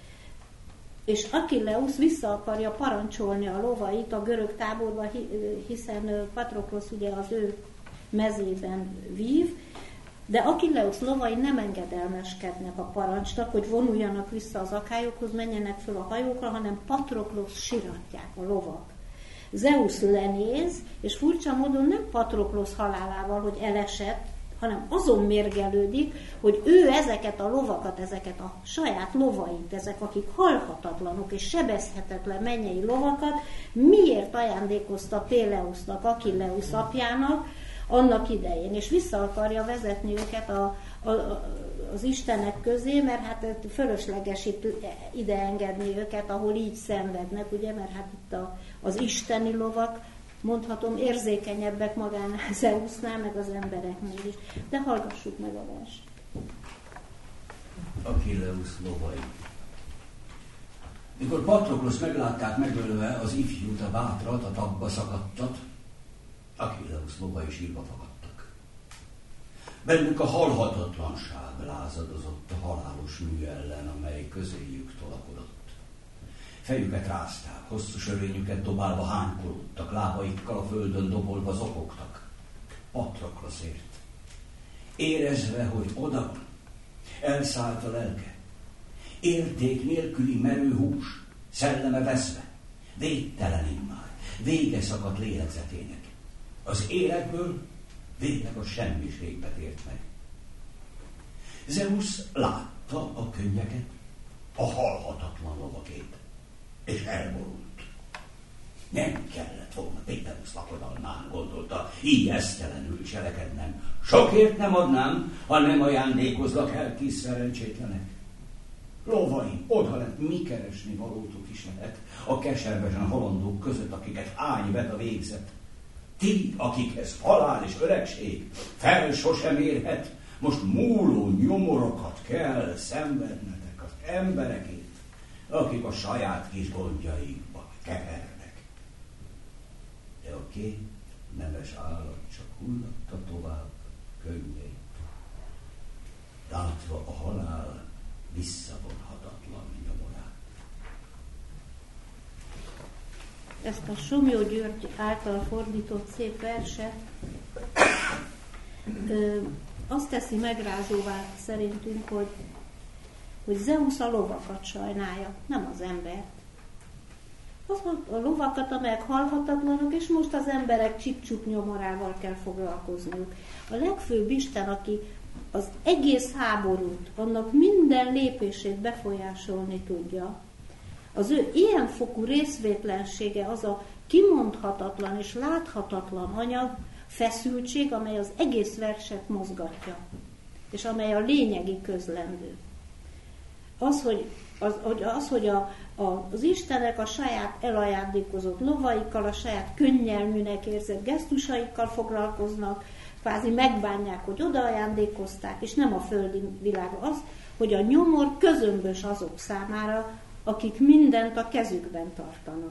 és Achilleus vissza akarja parancsolni a lovait a görög táborba, hiszen Patroklosz ugye az ő mezében vív, de Achilleus lovai nem engedelmeskednek a parancsnak, hogy vonuljanak vissza az akályokhoz, menjenek föl a hajókra, hanem Patroklosz siratják a lovak. Zeusz lenéz, és furcsa módon nem Patroklosz halálával, hogy elesett, hanem azon mérgelődik, hogy ő ezeket a lovakat, ezeket a saját lovait, ezek, akik halhatatlanok és sebezhetetlen mennyei lovakat, miért ajándékozta Péleusznak, Achilleus apjának annak idején, és vissza akarja vezetni őket a, a, az istenek közé, mert hát fölösleges itt ide engedni őket, ahol így szenvednek, ugye, mert hát itt a, az isteni lovak, mondhatom, érzékenyebbek magánál Zeusznál, meg az embereknél is. De hallgassuk meg a verset. Achilleus lovai. Mikor Patroklosz meglátták megölve az ifjút, a bátrat, a tagba szakadtat, Achilleus lovai sírva fakadtak. Bennük a halhatatlanság lázadozott a halálos mű ellen, amely közéjük tolakodott. Fejüket rázták, hosszú sörényüket dobálva hánykolódtak, lábaikkal a földön dobolva zokogtak. Patrokloszért. Érezve, hogy oda van, elszállt a lelke. Érték nélküli merő hús, szelleme veszve, védtelen immár, vége szakadt lélegzetének. Az életből végleg a semmiségbe tért meg. Zeus látta a könnyeket, a halhatatlan lovakét, és elborult. Nem kellett volna Péleusz lakodalmán, gondolta, ijesztelenül cselekednem. Sokért nem adnám, ha nem ajándékozlak el kis szerencsétlenek. Lovaim, oda lett mi keresni valótok is lehet a keservesen halandók között, akiket ányvet a végzet. Ti, akikhez halál és öregség fel sosem érhet, most múló nyomorokat kell szenvednetek az emberekét, akik a saját kis gondjaikba kevernek. De a két nemes állat csak hullatta tovább könnyeit. Látva a halál visszavonhatatlan nyomorát. Ezt a Somlyó György által fordított szép verset ö, azt teszi megrázóvá szerintünk, hogy, hogy Zeus a lovakat sajnálja, nem az embert. Az a lovakat, amelyek halhatatlanok, és most az emberek csip-csup nyomorával kell foglalkozniuk. A legfőbb Isten, aki az egész háborút, annak minden lépését befolyásolni tudja, az ő ilyenfokú részvétlensége az a kimondhatatlan és láthatatlan anyag, feszültség, amely az egész verset mozgatja, és amely a lényegi közlendő. Az, hogy, az, az, hogy a, a, az Istenek a saját elajándékozott lovaikkal, a saját könnyelműnek érzett gesztusaikkal foglalkoznak, kvázi megbánják, hogy odaajándékozták, és nem a földi világ az, hogy a nyomor közömbös azok számára, akik mindent a kezükben tartanak.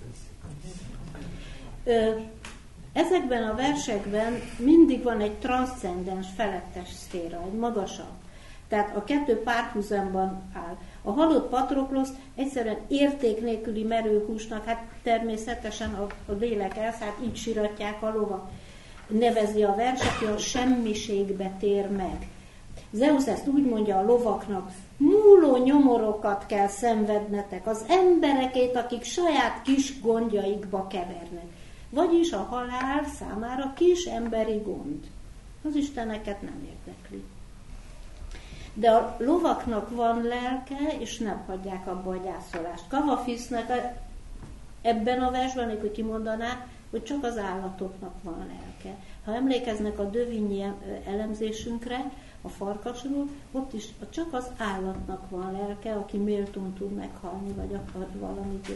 Ezekben a versekben mindig van egy transzcendens, felettes szféra, egy magasabb. Tehát a kettő párhuzamban áll. A halott Patroklosz egyszerűen érték nélküli merőhúsnak, hát természetesen a, a lélek elszállt, így siratják a lovak. Nevezi a verset, hogy a semmiségbe tér meg. Zeus ezt úgy mondja a lovaknak, múló nyomorokat kell szenvednetek, az emberekét, akik saját kis gondjaikba kevernek. Vagyis a halál számára kis emberi gond. Az isteneket nem érdekli. De a lovaknak van lelke, és nem hagyják abba a gyászolást. Kavafisznek ebben a versben, amikor kimondaná, hogy csak az állatoknak van lelke. Ha emlékeznek a Dövinyi elemzésünkre, a farkasról, ott is csak az állatnak van lelke, aki méltón tud meghalni, vagy akar valamit.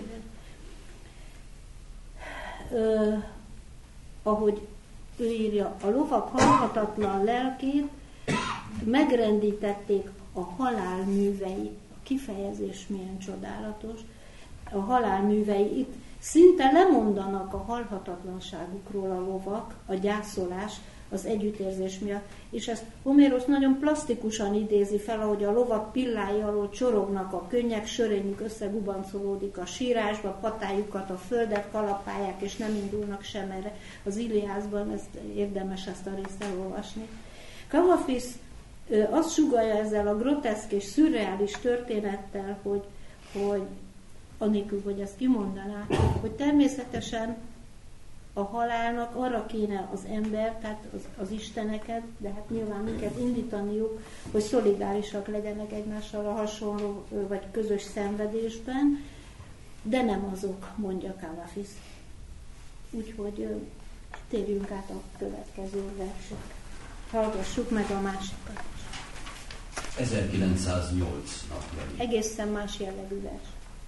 Ö, ahogy ő írja, a lovak halhatatlan lelkét megrendítették a halál művei. A kifejezés milyen csodálatos. A halál művei itt szinte lemondanak a halhatatlanságukról a lovak, a gyászolás, az együttérzés miatt, és ezt Homérosz nagyon plastikusan idézi fel, ahogy a lovak pillái alól csorognak a könnyek, sörényük összegubancolódik a sírásba, patájukat a földet kalapálják, és nem indulnak sem erre. Az Iliászban ezt, érdemes ezt a részt elolvasni. Kavafisz azt sugallja ezzel a groteszk és szürreális történettel, hogy, hogy anélkül, hogy ezt kimondaná, hogy természetesen a halálnak arra kéne az ember, tehát az, az isteneket, de hát nyilván minket indítaniuk, hogy szolidárisak legyenek egymással a hasonló vagy közös szenvedésben, de nem azok, mondja Kavafis. Úgyhogy térjünk át a következő versek. Hallgassuk meg a másikat is. ezerkilencszáznyolc napjai. Egészen más jellegű vers.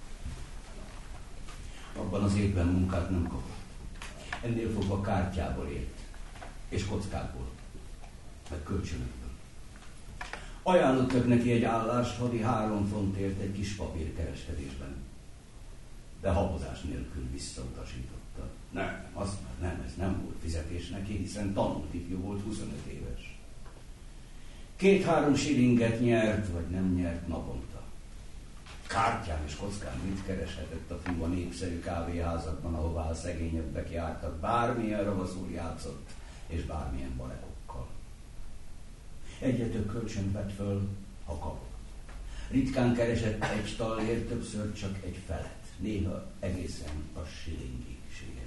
Abban az évben munkát nem kapott. Ennél fogva kártyából élt, és kockákból, meg kölcsönökből. Ajánlottak neki egy állást hadi három fontért egy kis papírkereskedésben, de habozás nélkül visszautasította. Nem, azt már nem, ez nem volt fizetés neki, hiszen tanult ifjú volt, huszonöt éves. Két-három silinget nyert, vagy nem nyert naponta. Kártyán és kockán mit kereshetett a fiú a népszerű kávéházakban, ahová a szegényebbek jártak, bármilyen ravaszul játszott, és bármilyen balekokkal. Egyre több kölcsönt vett föl, ha kapott. Ritkán keresett egy tallért, többször csak egy felet, néha egészen a silingig sírett.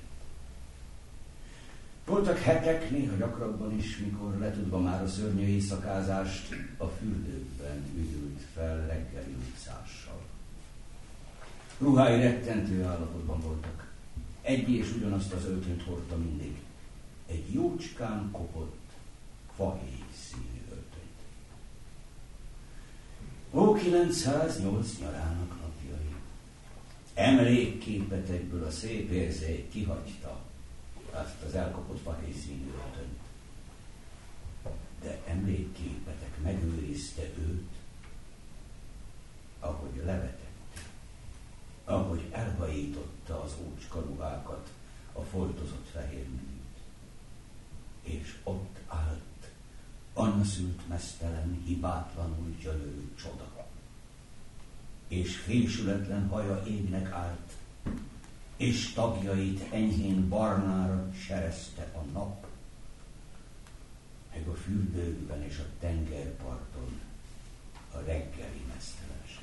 Voltak hetek, néha gyakrabban is, mikor letudva már a szörnyű éjszakázást, a fürdőkben üdült fel reggeli utcással. Ruhái rettentő állapotban voltak. Egy és ugyanazt az öltönyt hordta mindig. Egy jócskán kopott, fahéj színű öltönyt. Ó, kilencszáznyolc nyarának napjai. Emlékképet egyből a szép érzék kihagyta azt az elkopott fahéj színű öltönyt. De emlékképetek megőrizte őt, ahogy levetett, ahogy elhajította az ócska ruhákat, a foltozott fehér műt. És ott állt, anyaszült meztelen, hibátlanul gyönyörű csoda. És fésületlen haja égnek állt, és tagjait enyhén barnára serezte a nap, meg a fürdőkben és a tengerparton a reggeli meztelenség.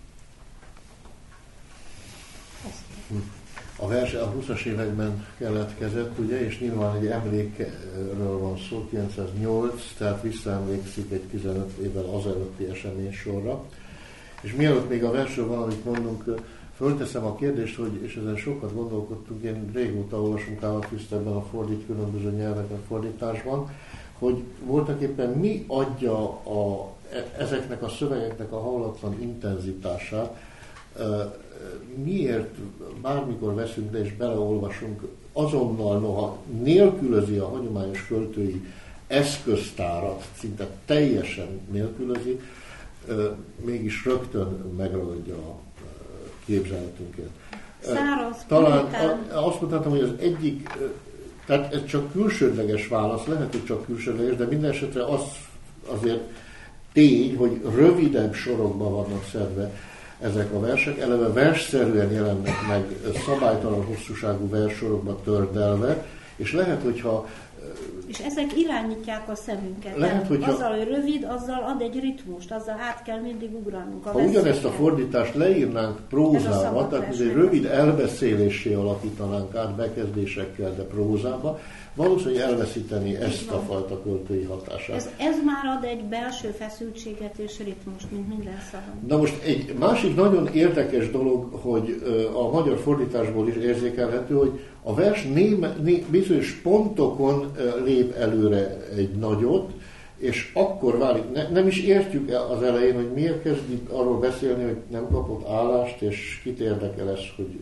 A vers a húszas években keletkezett, ugye, és nyilván egy emlékről van szó, kilencszáznyolc, tehát visszaemlékszik egy tizenöt évvel azelőtti esemény sorra. És mielőtt még a versről valamit mondunk, fölteszem a kérdést, hogy, és ezen sokat gondolkodtunk, én régóta olvasunk Kavafist ebben a fordít különböző nyelveken fordításban, hogy voltak éppen mi adja a, ezeknek a szövegeknek a hallatlan intenzitását, miért bármikor veszünk le és beleolvasunk, azonnal noha nélkülözi a hagyományos költői eszköztárat, szinte teljesen nélkülözi, mégis rögtön megragadja a képzeletünket. Száraz, Talán azt mondhatom, hogy az egyik, tehát ez csak külsődleges válasz, lehet, hogy csak külsődleges, de minden esetre az azért tény, hogy rövidebb sorokban vannak szedve ezek a versek, eleve versszerűen jelennek meg szabálytalan hosszúságú verssorokba tördelve, és lehet, hogyha... És ezek irányítják a szemünket. Lehet, hogyha, azzal, hogy rövid, azzal ad egy ritmust, azzal át kell mindig ugranunk. Ha ugyanezt a fordítást leírnánk prózába, tehát egy rövid elbeszélésé alakítanánk át bekezdésekkel, de prózába, valószínűleg elveszíteni ezt a fajta költői hatását. Ez, ez már ad egy belső feszültséget és ritmust, mint minden szavon. Na most egy másik nagyon érdekes dolog, hogy a magyar fordításból is érzékelhető, hogy a vers néme, né, bizonyos pontokon lép előre egy nagyot, és akkor válik. Ne, nem is értjük az elején, hogy miért kezdik arról beszélni, hogy nem kapott állást, és kit érdekel ez, hogy...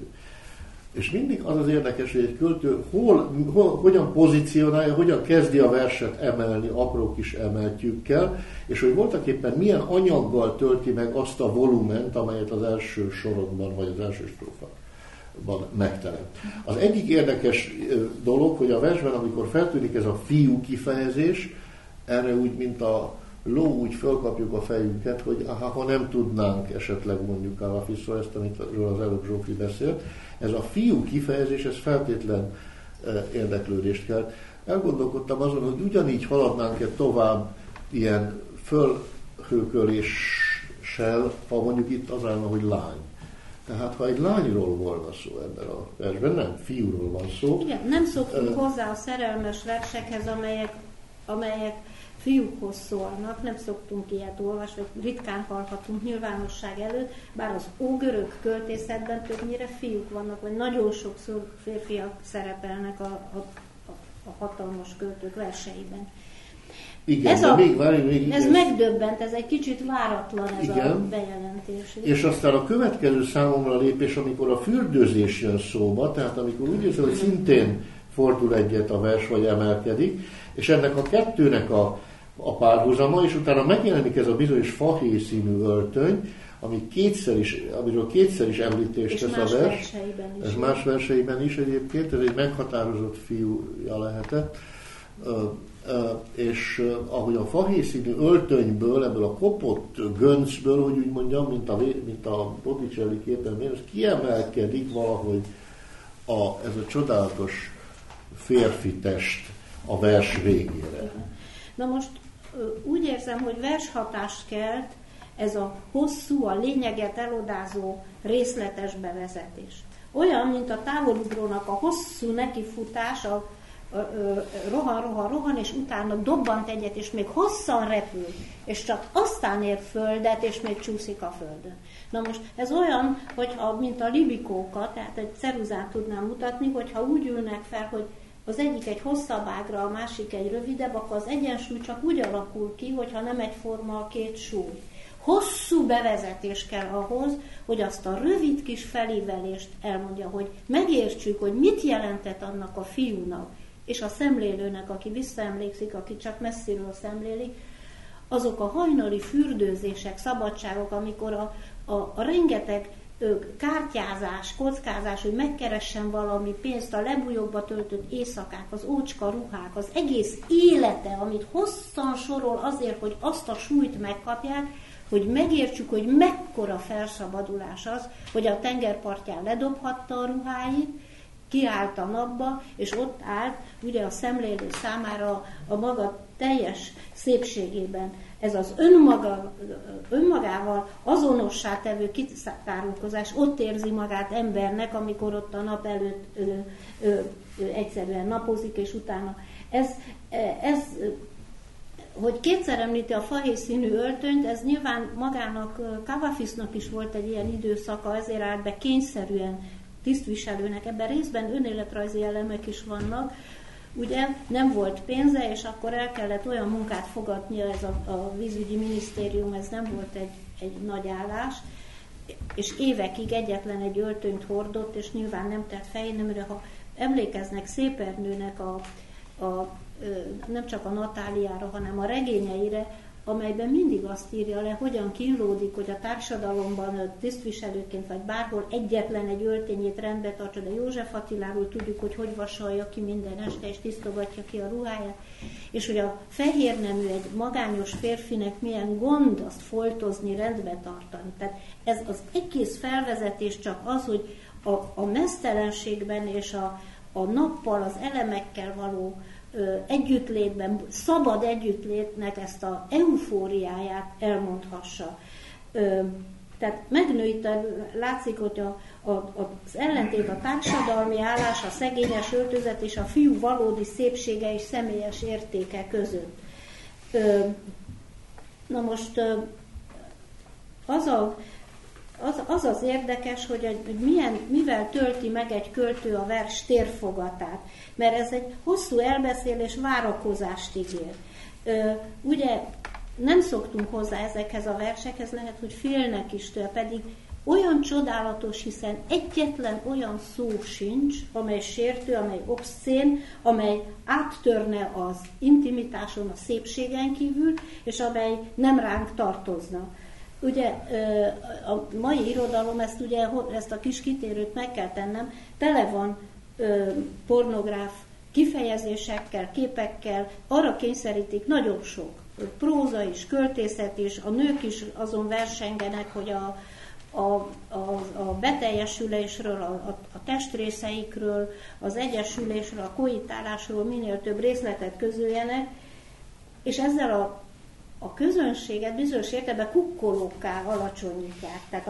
És mindig az az érdekes, hogy egy költő hol, hol, hogyan pozícionálja, hogyan kezdi a verset emelni apró kis emeltjükkel, és hogy voltaképpen milyen anyaggal tölti meg azt a volument, amelyet az első sorokban, vagy az első strófában megteremt. Az egyik érdekes dolog, hogy a versben, amikor feltűnik ez a fiú kifejezés, erre úgy, mint a ló, úgy fölkapjuk a fejünket, hogy aha, ha nem tudnánk esetleg mondjuk Kavafisról ezt, amiről az előbb Zsófi beszélt, ez a fiú kifejezés, ez feltétlen érdeklődést kell. Elgondolkodtam azon, hogy ugyanígy haladnánk-e tovább ilyen fölhőköléssel, ha mondjuk itt az állna, hogy lány. Tehát ha egy lányról volna szó ebben a versben, nem fiúról van szó. Igen, nem szoktunk uh, hozzá a szerelmes versekhez, amelyek, amelyek fiúkhoz szólnak, nem szoktunk ilyet olvasni, vagy ritkán hallhatunk nyilvánosság előtt, bár az ógörög költészetben többnyire fiúk vannak, vagy nagyon sokszor férfiak szerepelnek a, a, a, a hatalmas költők verseiben. Igen, ez de a, még, várj, még ez igen. megdöbbent, ez egy kicsit váratlan ez igen. a bejelentés. És aztán a következő számomra lépés, amikor a fürdőzés jön szóba, tehát amikor úgy érzem, hogy szintén fordul egyet a vers, vagy emelkedik, és ennek a kettőnek a, a párhuzama, és utána megjelenik ez a bizonyos fahéj színű öltöny, ami kétszer is, amiről kétszer is említést tesz a vers. Ez más verseiben is egyébként, ez egy meghatározott fiúja lehetett. Uh, és uh, ahogy a fahéj színű öltönyből, ebből a kopott göncből, hogy úgy mondjam, mint a, mint a Botticelli képen, ez kiemelkedik valahogy a, ez a csodálatos férfi test a vers végére. Na most úgy érzem, hogy vershatást kelt ez a hosszú, a lényeget elodázó részletes bevezetés. Olyan, mint a távolugrónak a hosszú nekifutás, a rohan, rohan, rohan, és utána dobbant egyet, és még hosszan repül, és csak aztán ér földet, és még csúszik a földön. Na most ez olyan, hogyha, mint a libikókat, tehát egy ceruzát tudnám mutatni, hogyha úgy ülnek fel, hogy az egyik egy hosszabb ágra, a másik egy rövidebb, akkor az egyensúly csak úgy alakul ki, hogyha nem egyforma a két súly. Hosszú bevezetés kell ahhoz, hogy azt a rövid kis felívelést elmondja, hogy megértsük, hogy mit jelentett annak a fiúnak, és a szemlélőnek, aki visszaemlékszik, aki csak messziről szemlélik, azok a hajnali fürdőzések, szabadságok, amikor a, a, a rengeteg ö, kártyázás, kockázás, hogy megkeressen valami pénzt, a lebújókba töltött éjszakák, az ócska ruhák, az egész élete, amit hosszan sorol azért, hogy azt a súlyt megkapják, hogy megértsük, hogy mekkora felszabadulás az, hogy a tengerpartján ledobhatta a ruháit, kiállt a napba, és ott állt ugye a szemlélő számára a maga teljes szépségében. Ez az önmaga, önmagával azonossá tevő kitárulkozás, ott érzi magát embernek, amikor ott a nap előtt ö, ö, ö, egyszerűen napozik, és utána. Ez, ez, hogy kétszer említi a fahéj színű öltönyt, ez nyilván magának, Kavafisnak is volt egy ilyen időszaka, ezért állt be kényszerűen tisztviselőnek. Ebben részben önéletrajzi elemek is vannak. Ugye nem volt pénze, és akkor el kellett olyan munkát fogadnia, ez a, a vízügyi minisztérium, ez nem volt egy, egy nagy állás, és évekig egyetlen egy öltönyt hordott, és nyilván nem tett fejnemre. Ha emlékeznek Szépernőnek a, a, nem csak a Natáliára, hanem a regényeire, amelyben mindig azt írja le, hogyan kínlódik, hogy a társadalomban tisztviselőként vagy bárhol egyetlen egy öltényét rendbe tartsa, de József Attiláról tudjuk, hogy hogy vasalja ki minden este, és tisztogatja ki a ruháját, és hogy a fehérnemű egy magányos férfinek milyen gond azt foltozni, rendbe tartani. Tehát ez az egész felvezetés csak az, hogy a, a meztelenségben és a, a nappal, az elemekkel való együttlétben, szabad együttlétnek ezt az eufóriáját elmondhassa. Tehát megnő itt, látszik, hogy a, a, az ellentét, a társadalmi állás, a szegényes öltözet és a fiú valódi szépsége és személyes értéke között. Na most az a Az, az az érdekes, hogy, hogy milyen, mivel tölti meg egy költő a vers térfogatát, mert ez egy hosszú elbeszélés, várakozást ígér. Ö, ugye nem szoktunk hozzá ezekhez a versekhez, lehet, hogy félnek is tőle, pedig olyan csodálatos, hiszen egyetlen olyan szó sincs, amely sértő, amely obszcén, amely áttörne az intimitáson, a szépségen kívül, és amely nem ránk tartozna. Ugye a mai irodalom, ezt, ugye, ezt a kis kitérőt meg kell tennem, tele van pornográf kifejezésekkel, képekkel, arra kényszerítik nagyon sok. Próza is, költészet is, a nők is azon versengenek, hogy a, a, a, a beteljesülésről, a, a, a testrészeikről, az egyesülésről, a koitálásról minél több részletet közöljenek, és ezzel a a közönséget bizonyos értelemben kukkolókká alacsonyítják. Tehát a,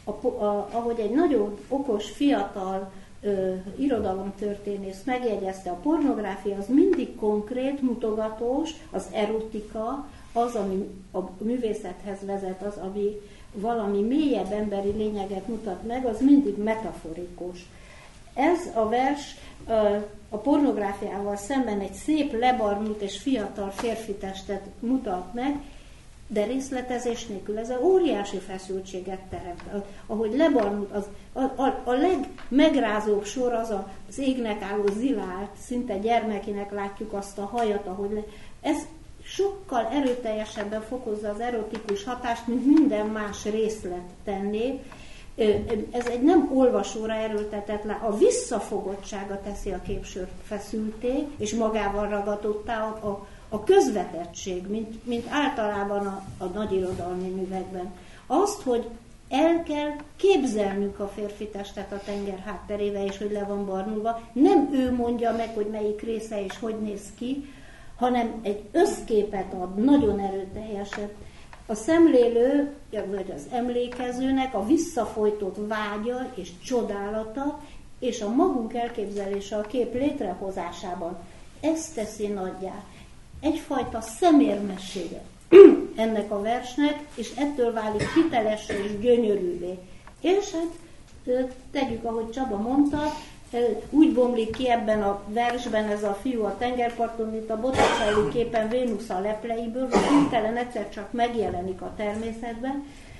a, a, ahogy egy nagyon okos, fiatal ö, irodalomtörténész megjegyezte, a pornográfia az mindig konkrét, mutogatós, az erotika, az, ami a művészethez vezet, az, ami valami mélyebb emberi lényeget mutat meg, az mindig metaforikus. Ez a vers a pornográfiával szemben egy szép, lebarnult és fiatal férfi testet mutat meg, de részletezés nélkül. Ez a óriási feszültséget teremt. Ahogy lebarnult, az, a, a, a legmegrázóbb sor az a, az égnek álló Zilált, szinte gyermekinek látjuk azt a hajat, ahogy le, ez sokkal erőteljesebben fokozza az erotikus hatást, mint minden más részlet tenné. Ez egy nem olvasóra erőltetett le, a visszafogottsága teszi a képsort feszülté, és magával ragadottá a, a, a közvetettség, mint, mint általában a, a nagyirodalmi művekben. Azt, hogy el kell képzelnünk a férfi testet a tenger hátterével, és hogy le van barnulva, nem ő mondja meg, hogy melyik része és hogy néz ki, hanem egy összképet ad, nagyon erőteljesen. A szemlélő, vagy az emlékezőnek a visszafolytott vágya és csodálata, és a magunk elképzelése a kép létrehozásában. Ezt teszi nagyjá. Egyfajta szemérmessége ennek a versnek, és ettől válik hitelessé és gyönyörűvé. És hát tegyük, ahogy Csaba mondta, úgy bomlik ki ebben a versben ez a fiú a tengerparton, mint a Botticelli képen Vénusz a lepleiből, hogy hirtelen egyszer csak megjelenik a természetben.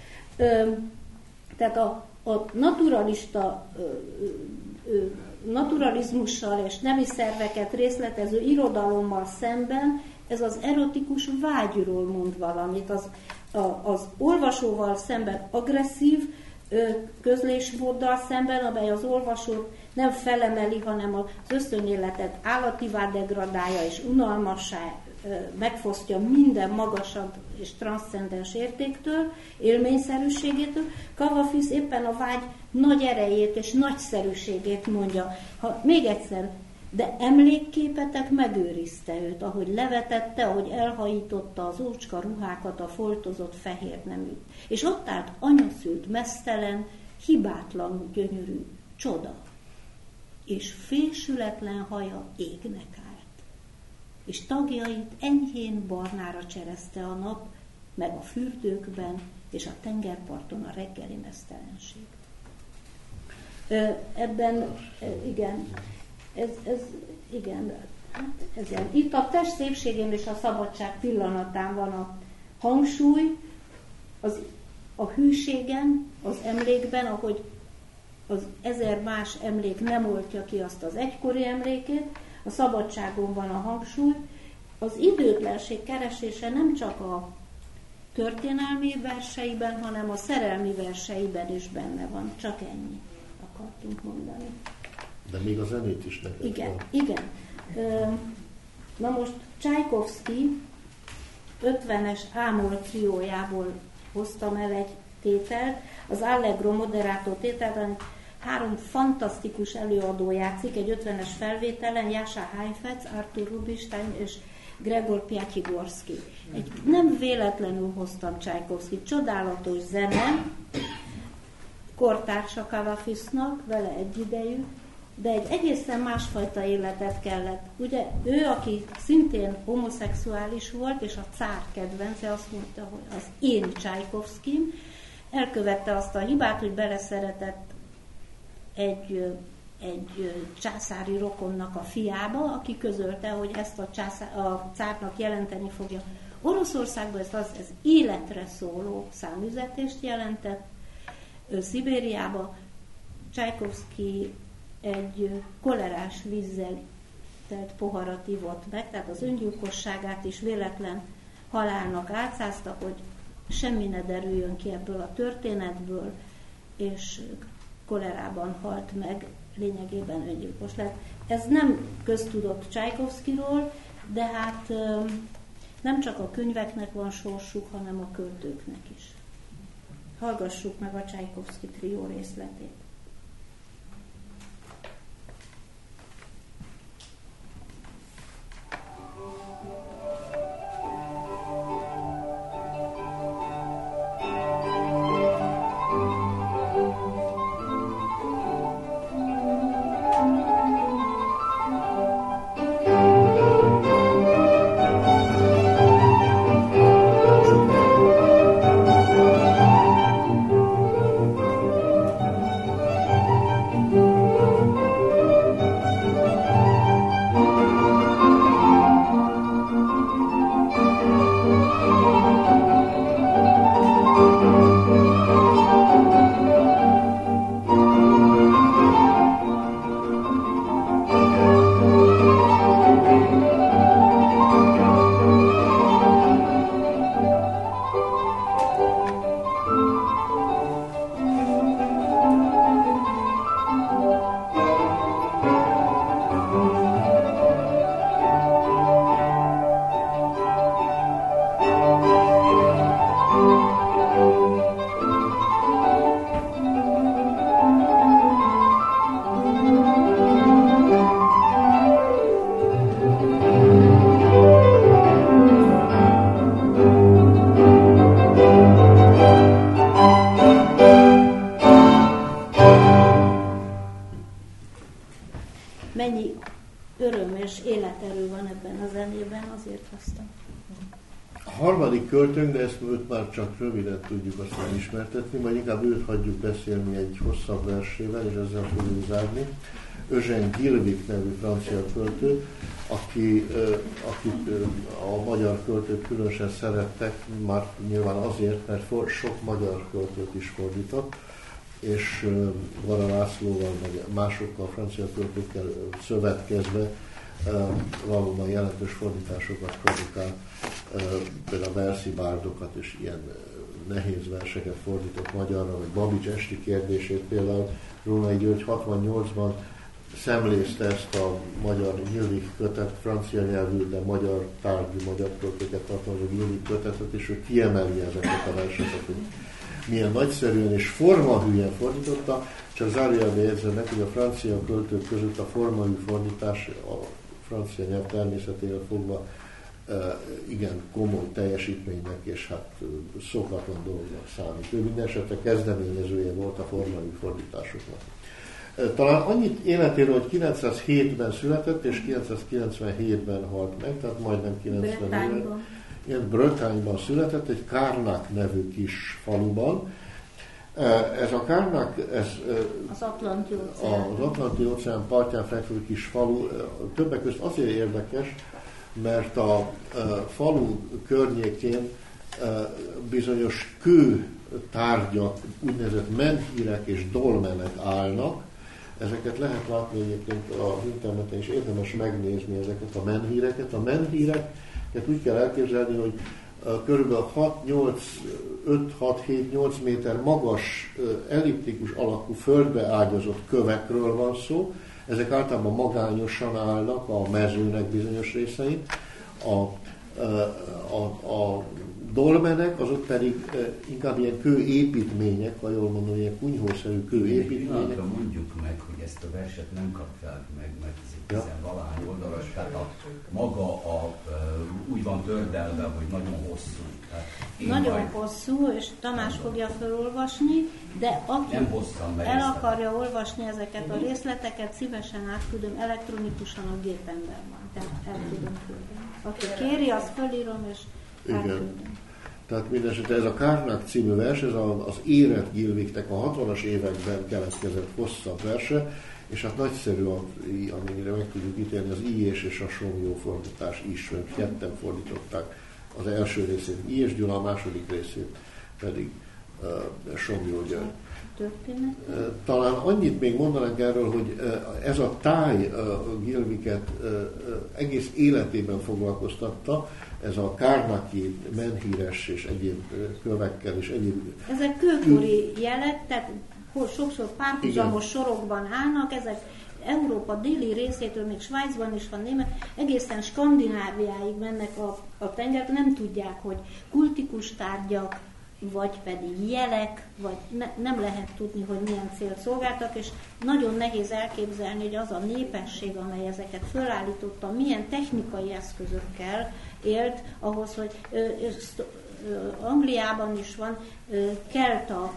Tehát a, a naturalista naturalizmussal és nemi szerveket részletező irodalommal szemben ez az erotikus vágyról mond valamit. Az, a, az olvasóval szemben agresszív közlésmóddal szemben, amely az olvasót nem felemeli, hanem az ösztönéletet állativá degradálja és unalmassá megfosztja minden magasabb és transzcendens értéktől, élményszerűségétől. Kavafis éppen a vágy nagy erejét és nagyszerűségét mondja. Ha, még egyszer, de emlékképetek megőrizte őt, ahogy levetette, ahogy elhajította az ócska ruhákat, a foltozott fehér neműt. És ott állt anyaszült, meztelen, hibátlanul gyönyörű csoda. És fésületlen haja égnek állt. És tagjait enyhén barnára cserezte a nap, meg a fürdőkben, és a tengerparton a reggeli meztelenség. Ebben, igen, ez, ez igen, hát ezen. Itt a test szépségén és a szabadság pillanatán van a hangsúly, az, a hűségen, az emlékben, ahogy az ezer más emlék nem oltja ki azt az egykori emlékét, a szabadságon van a hangsúly. Az időtlenség keresése nem csak a történelmi verseiben, hanem a szerelmi verseiben is benne van. Csak ennyi akartunk mondani. De még a zenét is neked Igen, van. igen. Na most Csajkovszky ötvenes ámol triójából hoztam el egy tételt, az Allegro Moderato tételt, amit három fantasztikus előadó játszik egy ötvenes felvételen, Jascha Heifetz, Artur Rubinstein és Gregor Piatigorsky. Egy, nem véletlenül hoztam Csajkovszky, csodálatos zene, kortársa Kavafisnak, vele egyidejű, de egy egészen másfajta életet kellett. Ugye ő, aki szintén homoszexuális volt, és a cár kedvence, azt mondta, hogy az én Csajkovszkim, elkövette azt a hibát, hogy beleszeretett egy, egy császári rokonnak a fiába, aki közölte, hogy ezt a, császár, a cárnak jelenteni fogja. Oroszországban ez, az, ez életre szóló számüzetést jelentett, Szibériába Csajkovszky egy kolerás vízzel telt poharat ivott meg, tehát az öngyilkosságát is véletlen halálnak átszázta, hogy semmi ne derüljön ki ebből a történetből, és kolerában halt meg, lényegében öngyilkos lett. Ez nem köztudott Csajkovszkyról, de hát nem csak a könyveknek van sorsuk, hanem a költőknek is. Hallgassuk meg a Csajkovszky trió részletét. Mennyi öröm és életerő van ebben a zenében, azért hoztam. A harmadik költőnk, de ezt őt már csak röviden tudjuk aztán ismertetni, majd inkább őt hagyjuk beszélni egy hosszabb versével, és ezzel fogjuk zárni. Eugène Guilvic nevű francia költő, aki, akit a magyar költők különösen szerettek, már nyilván azért, mert sok magyar költőt is fordított, és Varga Lászlóval, meg másokkal, francia költőkkel szövetkezve valóban jelentős fordításokat produkál, például verszi bárdokat és ilyen nehéz verseket fordított magyarra, vagy Babics esti kérdését például Rónai György hatvannyolcban szemlézte ezt a magyar Guilvic kötet, francia nyelvű, de magyar tárgyú, magyar költőket tartalmazó Guilvic kötetet, és ő kiemeli ezeket a verseket, hogy milyen nagyszerűen és formahűen fordította, csak zárójelbe jegyzem meg, hogy a francia költők között a formahű fordítás a francia nyelv természetével fogva igen komoly teljesítménynek és hát szokatlan dolognak számít. Ő minden esetre kezdeményezője volt a formahű fordításoknak. Talán annyit életéről, hogy kilencszázhétben született és kilencszázkilencvenhétben halt meg, tehát majdnem kilencven. Ilyen Bretagne-ban született, egy Carnac nevű kis faluban. Ez a Carnac, ez az Atlanti óceán, az Atlanti óceán partján fekvő kis falu, többek között azért érdekes, mert a falu környékén bizonyos kőtárgyak, úgynevezett menhírek és dolmenek állnak. Ezeket lehet látni egyébként az interneten, és érdemes megnézni ezeket a menhíreket. A menhíreket úgy kell elképzelni, hogy körülbelül öt hat hét nyolc méter magas, elliptikus alakú földbe ágyazott kövekről van szó. Ezek általában magányosan állnak a mezőnek bizonyos részein. A, a, a dolmenek, azok pedig inkább ilyen kőépítmények, ha jól mondom, ilyen kunyhószerű kőépítmények. Mondjuk meg, hogy ezt a verset nem kapták meg, mert ez egy tizenvalahány oldalas, tehát a, maga a, úgy van tördelve, hogy nagyon hosszú. Nagyon majd... hosszú, és Tamás fogja felolvasni, de aki el akarja olvasni ezeket a részleteket, szívesen átküldöm elektronikusan a gépemben van, tehát el tudom küldeni. Aki kéri, azt fölírom, és átküldöm. Tehát mindesetre ez a Carnac című vers, ez az érett Guilvicnek a hatvanas években keletkezett hosszabb verse, és hát nagyszerű, amire meg tudjuk ítélni, az Ilyés és a Somlyó fordítás is, mert ketten fordították az első részét Ilyés Gyula, a második részét pedig uh, Somlyó György. Uh, talán annyit még mondanánk erről, hogy uh, ez a táj uh, Guilvicet uh, egész életében foglalkoztatta, ez a kárnáki menhíres és egyéb kövekkel és egyéb... Ezek kőkori jelek, tehát sokszor párhuzamos sorokban állnak, ezek Európa déli részétől, még Svájcban is van német, egészen Skandináviáig mennek a, a tengert, nem tudják, hogy kultikus tárgyak, vagy pedig jelek, vagy ne, nem lehet tudni, hogy milyen célt szolgáltak, és nagyon nehéz elképzelni, hogy az a népesség, amely ezeket fölállította, milyen technikai eszközökkel élt ahhoz, hogy ö, ö, Angliában is van ö, kelta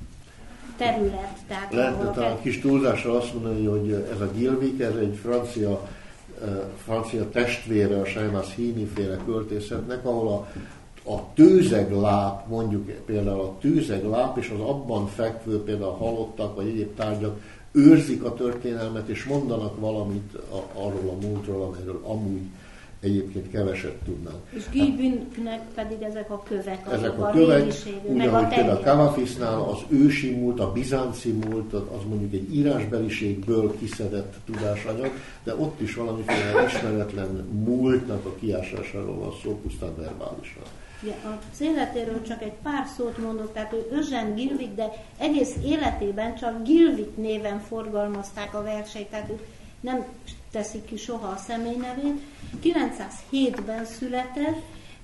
terület. Tehát lehetne talán kis túlzásra azt mondani, hogy ez a Guilvic, ez egy francia, uh, francia testvére a Seymas Heaney féle költészetnek, ahol a, a tőzegláp, mondjuk például a tőzegláp és az abban fekvő például a halottak vagy egyéb tárgyak őrzik a történelmet és mondanak valamit a, arról a múltról, amelyről amúgy egyébként keveset tudnánk. És Guilvicnek pedig ezek a kövek, ezek a, a kövek, úgy, meg ahogy a például Cavafisnál az ősi múlt, a bizánci múlt, az mondjuk egy írásbeliségből kiszedett tudásanyag, de ott is valamiféle ismeretlen múltnak a kiásásáról van szó, pusztán verbálisan. Ja, az életéről csak egy pár szót mondok, tehát ő Eugène Guilvic, de egész életében csak Guilvic néven forgalmazták a verseit, tehát ők nem teszik ki soha a személynevét. kilencszázhétben született,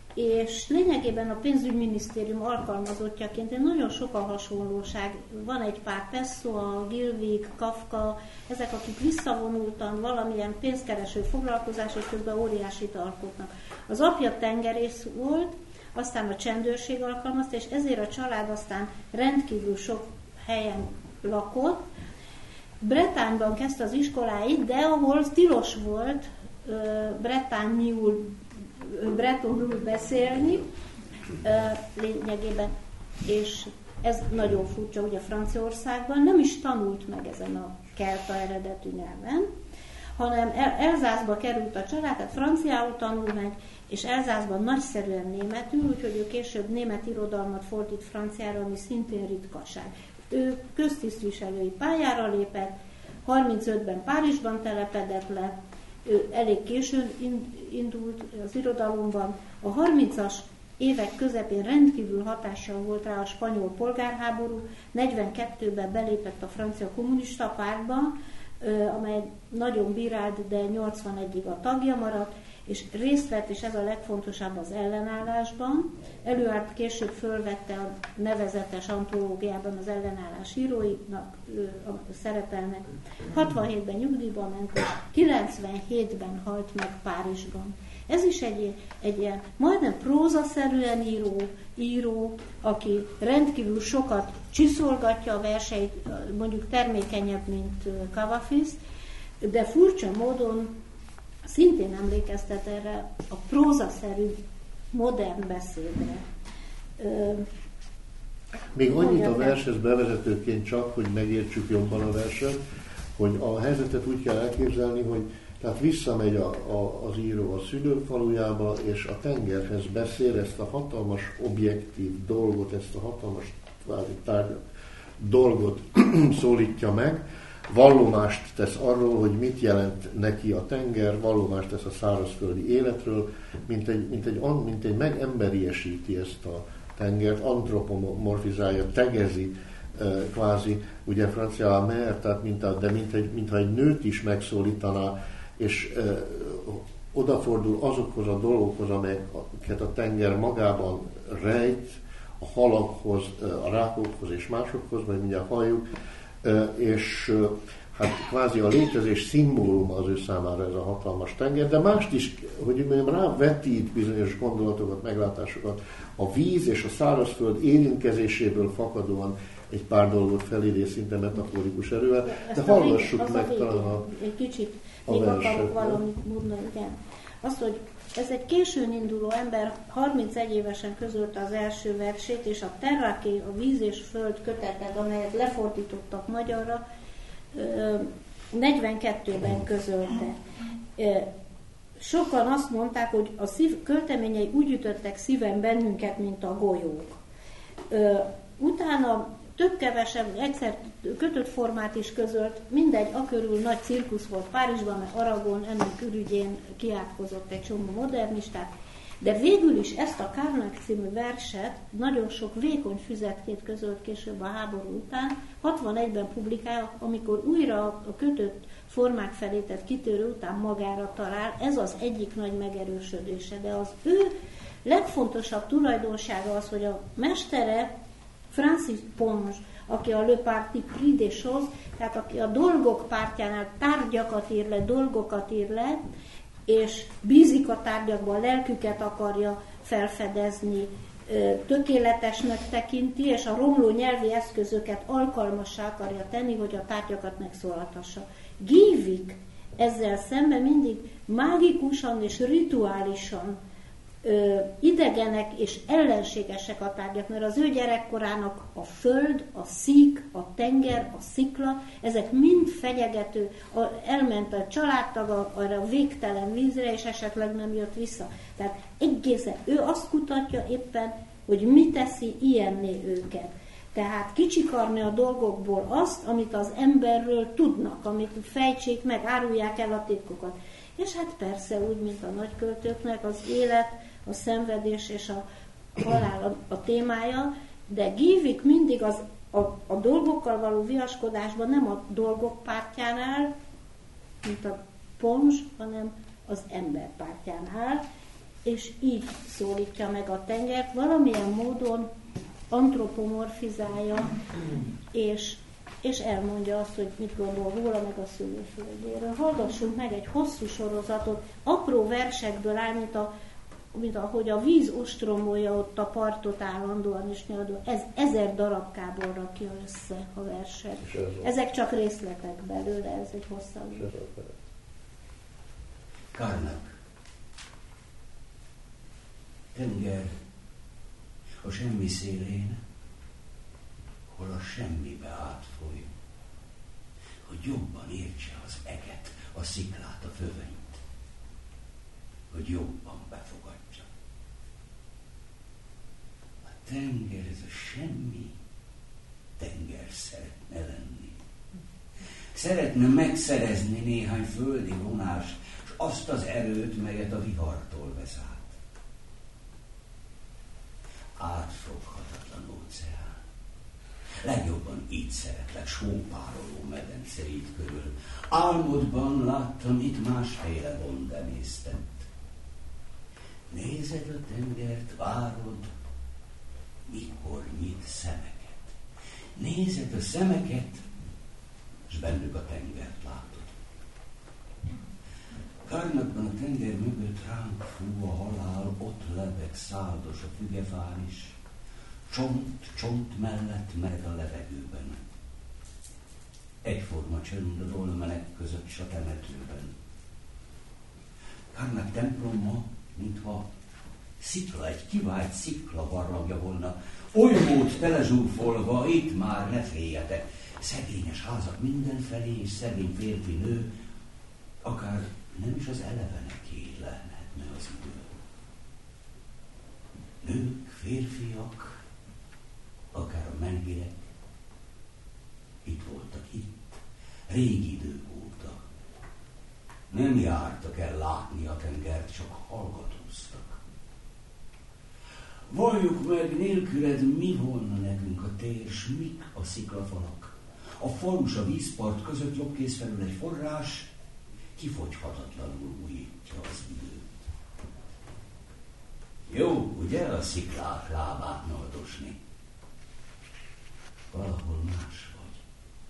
és lényegében a pénzügyminisztérium alkalmazottjaként nagyon sok a hasonlóság. Van egy pár Pessoa, Gilvig, Kafka, ezek, akik visszavonultan valamilyen pénzkereső foglalkozás, és közben óriásit alkotnak. Az apja tengerész volt, aztán a csendőrség alkalmazta, és ezért a család aztán rendkívül sok helyen lakott. Bretányban kezdte az iskoláit, de ahol tilos volt bretányul, bretonul beszélni lényegében, és ez nagyon furcsa, ugye Franciaországban nem is tanult meg ezen a kelta eredetű nyelven, hanem Elzászba került a család, tehát franciául tanul meg, és Elzászban nagyszerűen németül, úgyhogy ő később német irodalmat fordít franciára, ami szintén ritkaság. Ő köztisztviselői pályára lépett, harmincötben Párizsban telepedett le, ő elég későn indult az irodalomban. A harmincas évek közepén rendkívül hatással volt rá a spanyol polgárháború, negyvenkettőben belépett a francia kommunista pártba, amely nagyon bírált, de nyolcvanegyig a tagja maradt, és részt vett, és ez a legfontosabb, az ellenállásban. Előállt, később fölvette a nevezetes antológiában az ellenállás íróinak szerepelnek. hatvanhétben nyugdíjba ment, és kilencvenhétben halt meg Párizsban. Ez is egy, egy ilyen majdnem prózaszerűen író, író, aki rendkívül sokat csiszolgatja a verseit, mondjuk termékenyebb, mint Cavafis, de furcsa módon szintén emlékeztet erre a prózaszerű, modern beszédre. Még annyit a vershez bevezetőként csak, hogy megértsük jobban a verset, hogy a helyzetet úgy kell elképzelni, hogy tehát visszamegy a, a, az író a szülőfalujába, és a tengerhez beszél, ezt a hatalmas objektív dolgot, ezt a hatalmas tárgyat, dolgot szólítja meg, vallomást tesz arról, hogy mit jelent neki a tenger, vallomást tesz a szárazföldi életről, mint egy, mint egy, mint egy megemberiesíti ezt a tengert, antropomorfizálja, tegezi, kvázi, ugye francia mer, tehát mint a, de mint egy, mintha egy nőt is megszólítaná, és ö, odafordul azokhoz a dolgokhoz, amelyeket a tenger magában rejt, a halakhoz, a rákokhoz és másokhoz, majd mindjárt halljuk, ö, és ö, hát kvázi a létezés szimbóluma az ő számára ez a hatalmas tenger, de mást is, hogy mondjam, rávetít bizonyos gondolatokat, meglátásokat, a víz és a szárazföld érintkezéséből fakadóan egy pár dolgot felidéz szinte metaforikus erővel, de hallgassuk meg talán a egy kicsit még akarok valamit mondani, igen. Azt, hogy ez egy későn induló ember, harmincegy évesen közölte az első versét, és a Terraké, a víz és föld kötetet, amelyet lefordítottak magyarra, negyvenkettőben közölte. Sokan azt mondták, hogy a szív, költeményei úgy ütöttek szíven bennünket, mint a golyók. Utána több-kevesebb, egyszer kötött formát is közölt, mindegy, akörül nagy cirkusz volt Párizsban, mert Aragon ennek ürügyén kiátkozott egy csomó modernistát, de végül is ezt a Karnak című verset nagyon sok vékony füzetkét közölt később a háború után, hatvanegyben publikál, amikor újra a kötött formák felé tett kitörő után magára talál, ez az egyik nagy megerősödése, de az ő legfontosabb tulajdonsága az, hogy a mestere Francis Ponge, aki a Le Parti pris des choses, tehát aki a dolgok pártjánál tárgyakat ír le, dolgokat ír le, és bízik a tárgyakban, lelküket akarja felfedezni, tökéletesnek tekinti, és a romló nyelvi eszközöket alkalmassá akarja tenni, hogy a tárgyakat megszólaltassa. Gívik ezzel szemben mindig mágikusan és rituálisan ö, idegenek és ellenségesek a tárgyak, mert az ő gyerekkorának a föld, a szík, a tenger, a szikla, ezek mind fenyegető, a, elment a családtag arra a végtelen vízre, és esetleg nem jött vissza. Tehát egészen ő azt kutatja éppen, hogy mi teszi ilyenné őket. Tehát kicsikarni a dolgokból azt, amit az emberről tudnak, amit fejtsék meg, árulják el a titkokat. És hát persze úgy, mint a nagyköltőknek az élet, a szenvedés és a halál a, a témája, de Gívik mindig az, a, a dolgokkal való viaskodásban nem a dolgok pártján áll, mint a Ponge, hanem az ember pártján áll, és így szólítja meg a tengert, valamilyen módon antropomorfizálja, és, és elmondja azt, hogy mit gondol róla, meg a szülőföldjéről. Hallgassunk meg egy hosszú sorozatot, apró versekből áll, mint, a, mint ahogy a víz ostromolja ott a partot állandóan, és nyilván ez ezer darabkából rakja össze a verset. Ezek csak részletek belőle, ez egy hosszabb. Karnak. Tenger a semmi szélén, hol a semmibe átfoly, hogy jobban értse az eget, a sziklát, a fövönyt, hogy jobban befogadja. A tenger, ez a semmi, tenger szeretne lenni. Szeretne megszerezni néhány földi vonást, és azt az erőt, melyet a vihartól vesz át. Átfoghatatlan óceán. Legjobban így szeretlek sópároló medenceit körül. Álmodban láttam itt másféle vondemésztet. Nézed a tengert, várod, mikor nyit szemeket. Nézed a szemeket, és bennük a tengert látod. Karnakban a tenger mögött ránk fú a halál, ott lebeg száldos a fügefán is, csont, csont mellett mered a levegőben. Egyforma csönd a dolmenek között s a temetőben. Karnak temploma, mintha szikla, egy kivált szikla barlangja volna, olymót telezsúfolva, itt már ne féljetek, szegényes házak mindenfelé, és szegény férfi nő, akár nem is az eleveneké lehetne az idő. Nők, férfiak, akár a menhirek, itt voltak itt, régi idők óta. Nem jártak el látni a tengert, csak hallgatóztak. Valljuk meg, nélküled mi volna nekünk a tér, s mik a sziklafalak? A falus a vízpart között jobbkész felül egy forrás, kifogyhatatlanul újítja az időt. Jó, ugye a sziklák lábát naldosni? Valahol más vagy.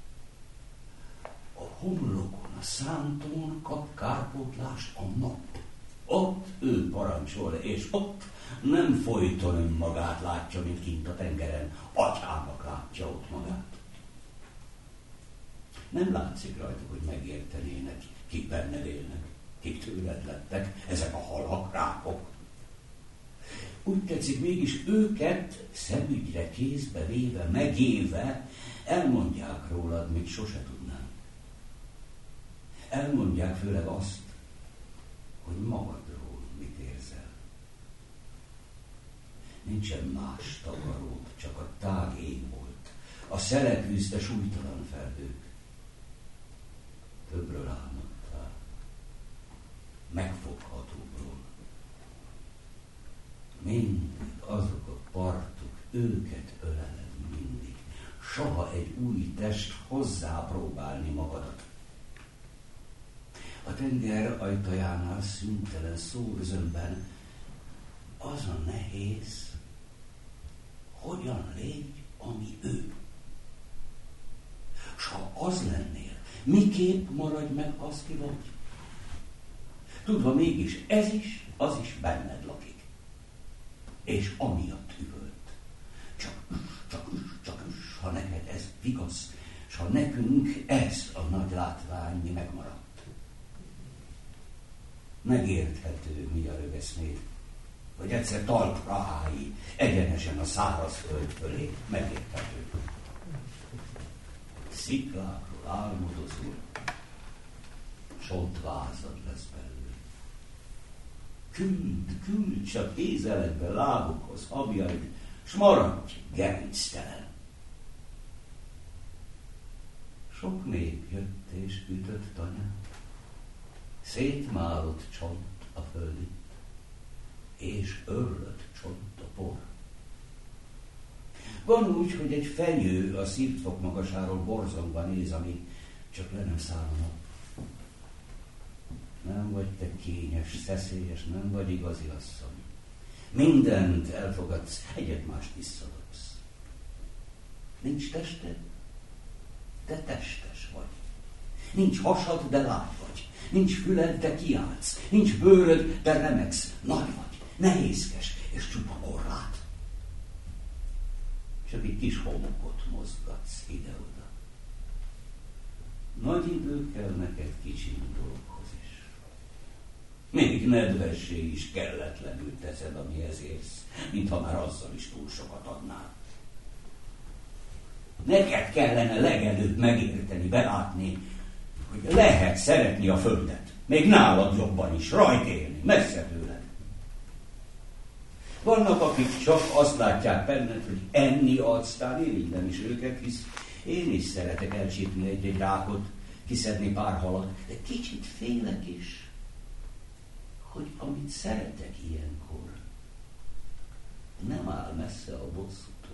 A homlokon, a szántón kap kárpótlást a nap. Ott ő parancsol, és ott nem folyton önmagát látja, mint kint a tengeren. Atyának látja ott magát. Nem látszik rajta, hogy megértenének, kik benned élnek, kik tőled lettek, ezek a halak, rákok. Úgy tetszik, mégis őket szemügyre kézbe véve, megéve elmondják rólad, mit sose tudnám. Elmondják főleg azt, hogy magadról mit érzel. Nincsen más takaród, csak a tág ég volt, a szelekűzte súlytalan felhők. Többről álmodtál, megfoghatóbbról. Mindig azok a partok, őket öleled mindig. Soha egy új test hozzá próbálni magadat. A tenger ajtajánál szüntelen szórzömben az a nehéz, hogyan légy, ami ő. S ha az lennél, miképp maradj meg az, ki vagy? Tudva mégis ez is, az is benned lakik. És amiatt üvölt. Csak üss, csak üss, csak üss, ha neked ez vigasz, s ha nekünk ez a nagy látvány, mi megmaradt. Megérthető, mi a rögeszméd, hogy egyszer talpra állj, egyenesen a száraz föld fölé, megérthető. Sziklákról álmodozol, csontvázad lesz belőle. Küld, küld csak kézeledbe lábokhoz habjaid, s maradj gerinctelen. Sok nép jött és ütött tanyát, szétmálott csont a földit, és örlött csont a por. Van úgy, hogy egy fenyő a szívfok magasáról borzongva néz, ami csak le nem száll a nap. nem vagy te kényes, szeszélyes, nem vagy igazi asszony. Mindent elfogadsz, egyet mást visszadobsz. Nincs tested, de testes vagy. Nincs hasad, de lágy vagy. Nincs füled, de kiáltsz. Nincs bőröd, de remegsz. Nagy vagy, nehézkes, és csupa orrát. Csak egy kis homokot mozgatsz ide-oda. Nagy idő kell neked kicsi dolgokhoz is. Még nedvessé is kelletlenül teszed, amihez érsz, mintha már azzal is túl sokat adnál. Neked kellene legelőtt megérteni, belátni, hogy lehet szeretni a földet. Még nálad jobban is, rajt élni, messze tőled. Vannak, akik csak azt látják benned, hogy enni adsz, tán irigylem is őket, hisz én is szeretek elcsípni egy-egy rákot, kiszedni pár halat, de kicsit félek is, hogy amit szeretek ilyenkor, nem áll messze a bosszútól.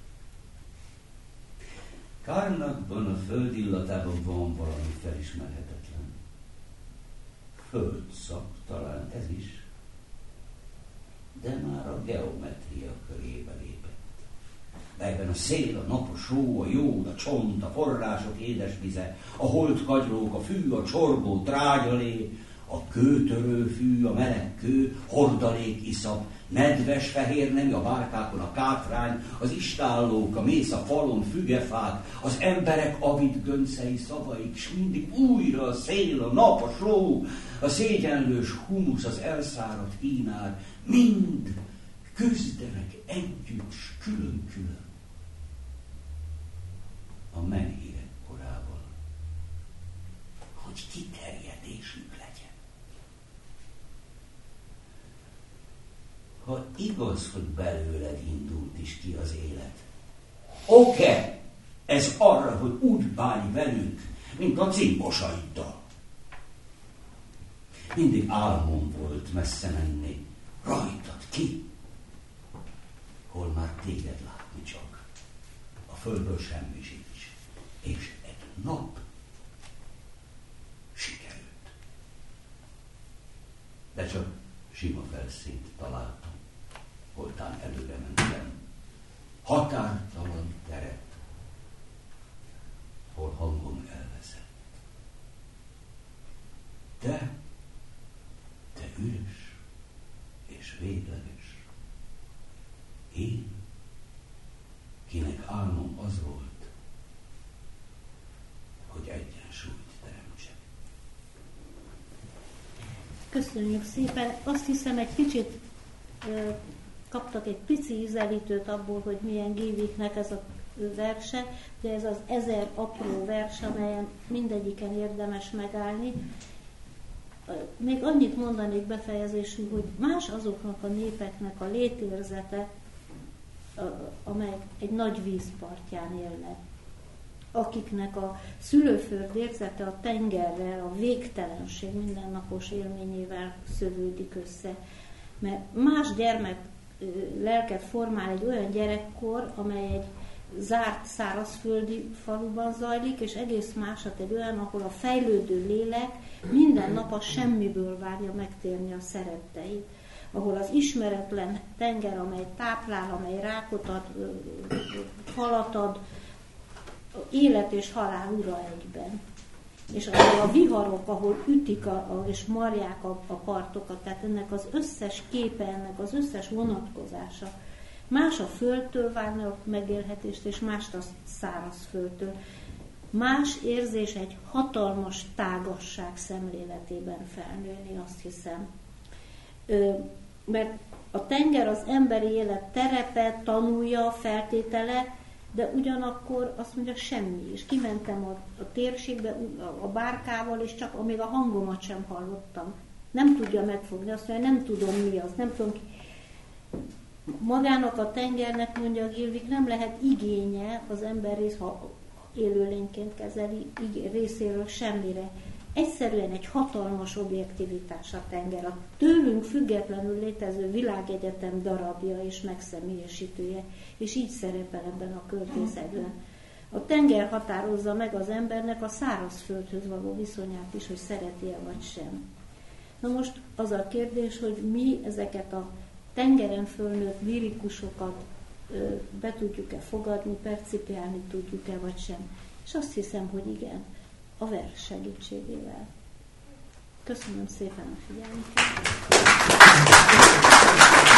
Karnakban, a föld illatában van valami felismerhetetlen. Földszak talán ez is, de már a geometria körébe lépett. Melyben a szél, a nap, a só, a jód, a csont, a források édesvize, a holdkagylók, a fű, a csorgó, trágyalé, a kőtörő fű, a meleg kő, hordalék iszap, nedves fehér nemű, a bárkákon a kátrány, az istállók, a mész a falon, fügefák, az emberek avid göncei, szavaik, s mindig újra a szél, a nap, a só, a szégyenlős humusz, az elszáradt kínár, mind küzdenek együtt, s külön-külön a menhírek korával, hogy kiterjedésük legyen. Ha igaz, hogy belőled indult is ki az élet, oké, ez arra, hogy úgy bánj velünk, mint a cinkosaiddal. Mindig álmom volt messze menni, rajtad ki, hol már téged látni csak, a földből semmi sincs, és egy nap sikerült. De csak sima felszínt találtam, holtán előre mentem, határtalan teret, hol hangom elveszett. De, te üres és végleges, én, kinek álmom az volt, hogy egyensúlyt teremtsek. Köszönjük szépen. Azt hiszem, egy kicsit ö, kaptak egy pici ízelítőt abból, hogy milyen Gilviknek ez a verse, de ez az ezer apró vers, amelyen mindegyiken érdemes megállni. Még annyit mondanék befejezésül, hogy más azoknak a népeknek a létérzete, amely egy nagy vízpartján élnek, akiknek a szülőföld érzete a tengerrel, a végtelenség mindennapos élményével szövődik össze. Mert más gyermek lelket formál egy olyan gyerekkor, amely egy zárt szárazföldi faluban zajlik, és egész másat egy olyan, ahol a fejlődő lélek minden nap a semmiből várja megtérni a szeretteit. Ahol az ismeretlen tenger, amely táplál, amely rákot ad, halat ad, élet és halál ura egyben. És ahol a viharok, ahol ütik a, a, és marják a, a partokat, tehát ennek az összes képe, ennek az összes vonatkozása. Más a földtől várni a megélhetést, és más a száraz földtől. Más érzés egy hatalmas tágasság szemléletében felnőni, azt hiszem. Ö, mert a tenger az emberi élet terepe, tanulja, feltétele, de ugyanakkor azt mondja semmi. És kimentem a, a térségbe a bárkával, és csak amíg a hangomat sem hallottam. Nem tudja megfogni, azt mondja, nem tudom mi az, nem tudom ki. Magának a tengernek, mondja Gilvik, nem lehet igénye az ember rész, ha élőlényként kezeli részéről semmire. Egyszerűen egy hatalmas objektivitás a tenger. A tőlünk függetlenül létező világegyetem darabja és megszemélyesítője, és így szerepel ebben a költészetben. A tenger határozza meg az embernek a szárazföldhöz való viszonyát is, hogy szereti-e vagy sem. Na most az a kérdés, hogy mi ezeket a tengeren fölnőtt lirikusokat be tudjuk-e fogadni, percipiálni tudjuk-e, vagy sem. És azt hiszem, hogy igen, a vers segítségével. Köszönöm szépen a figyelmüket!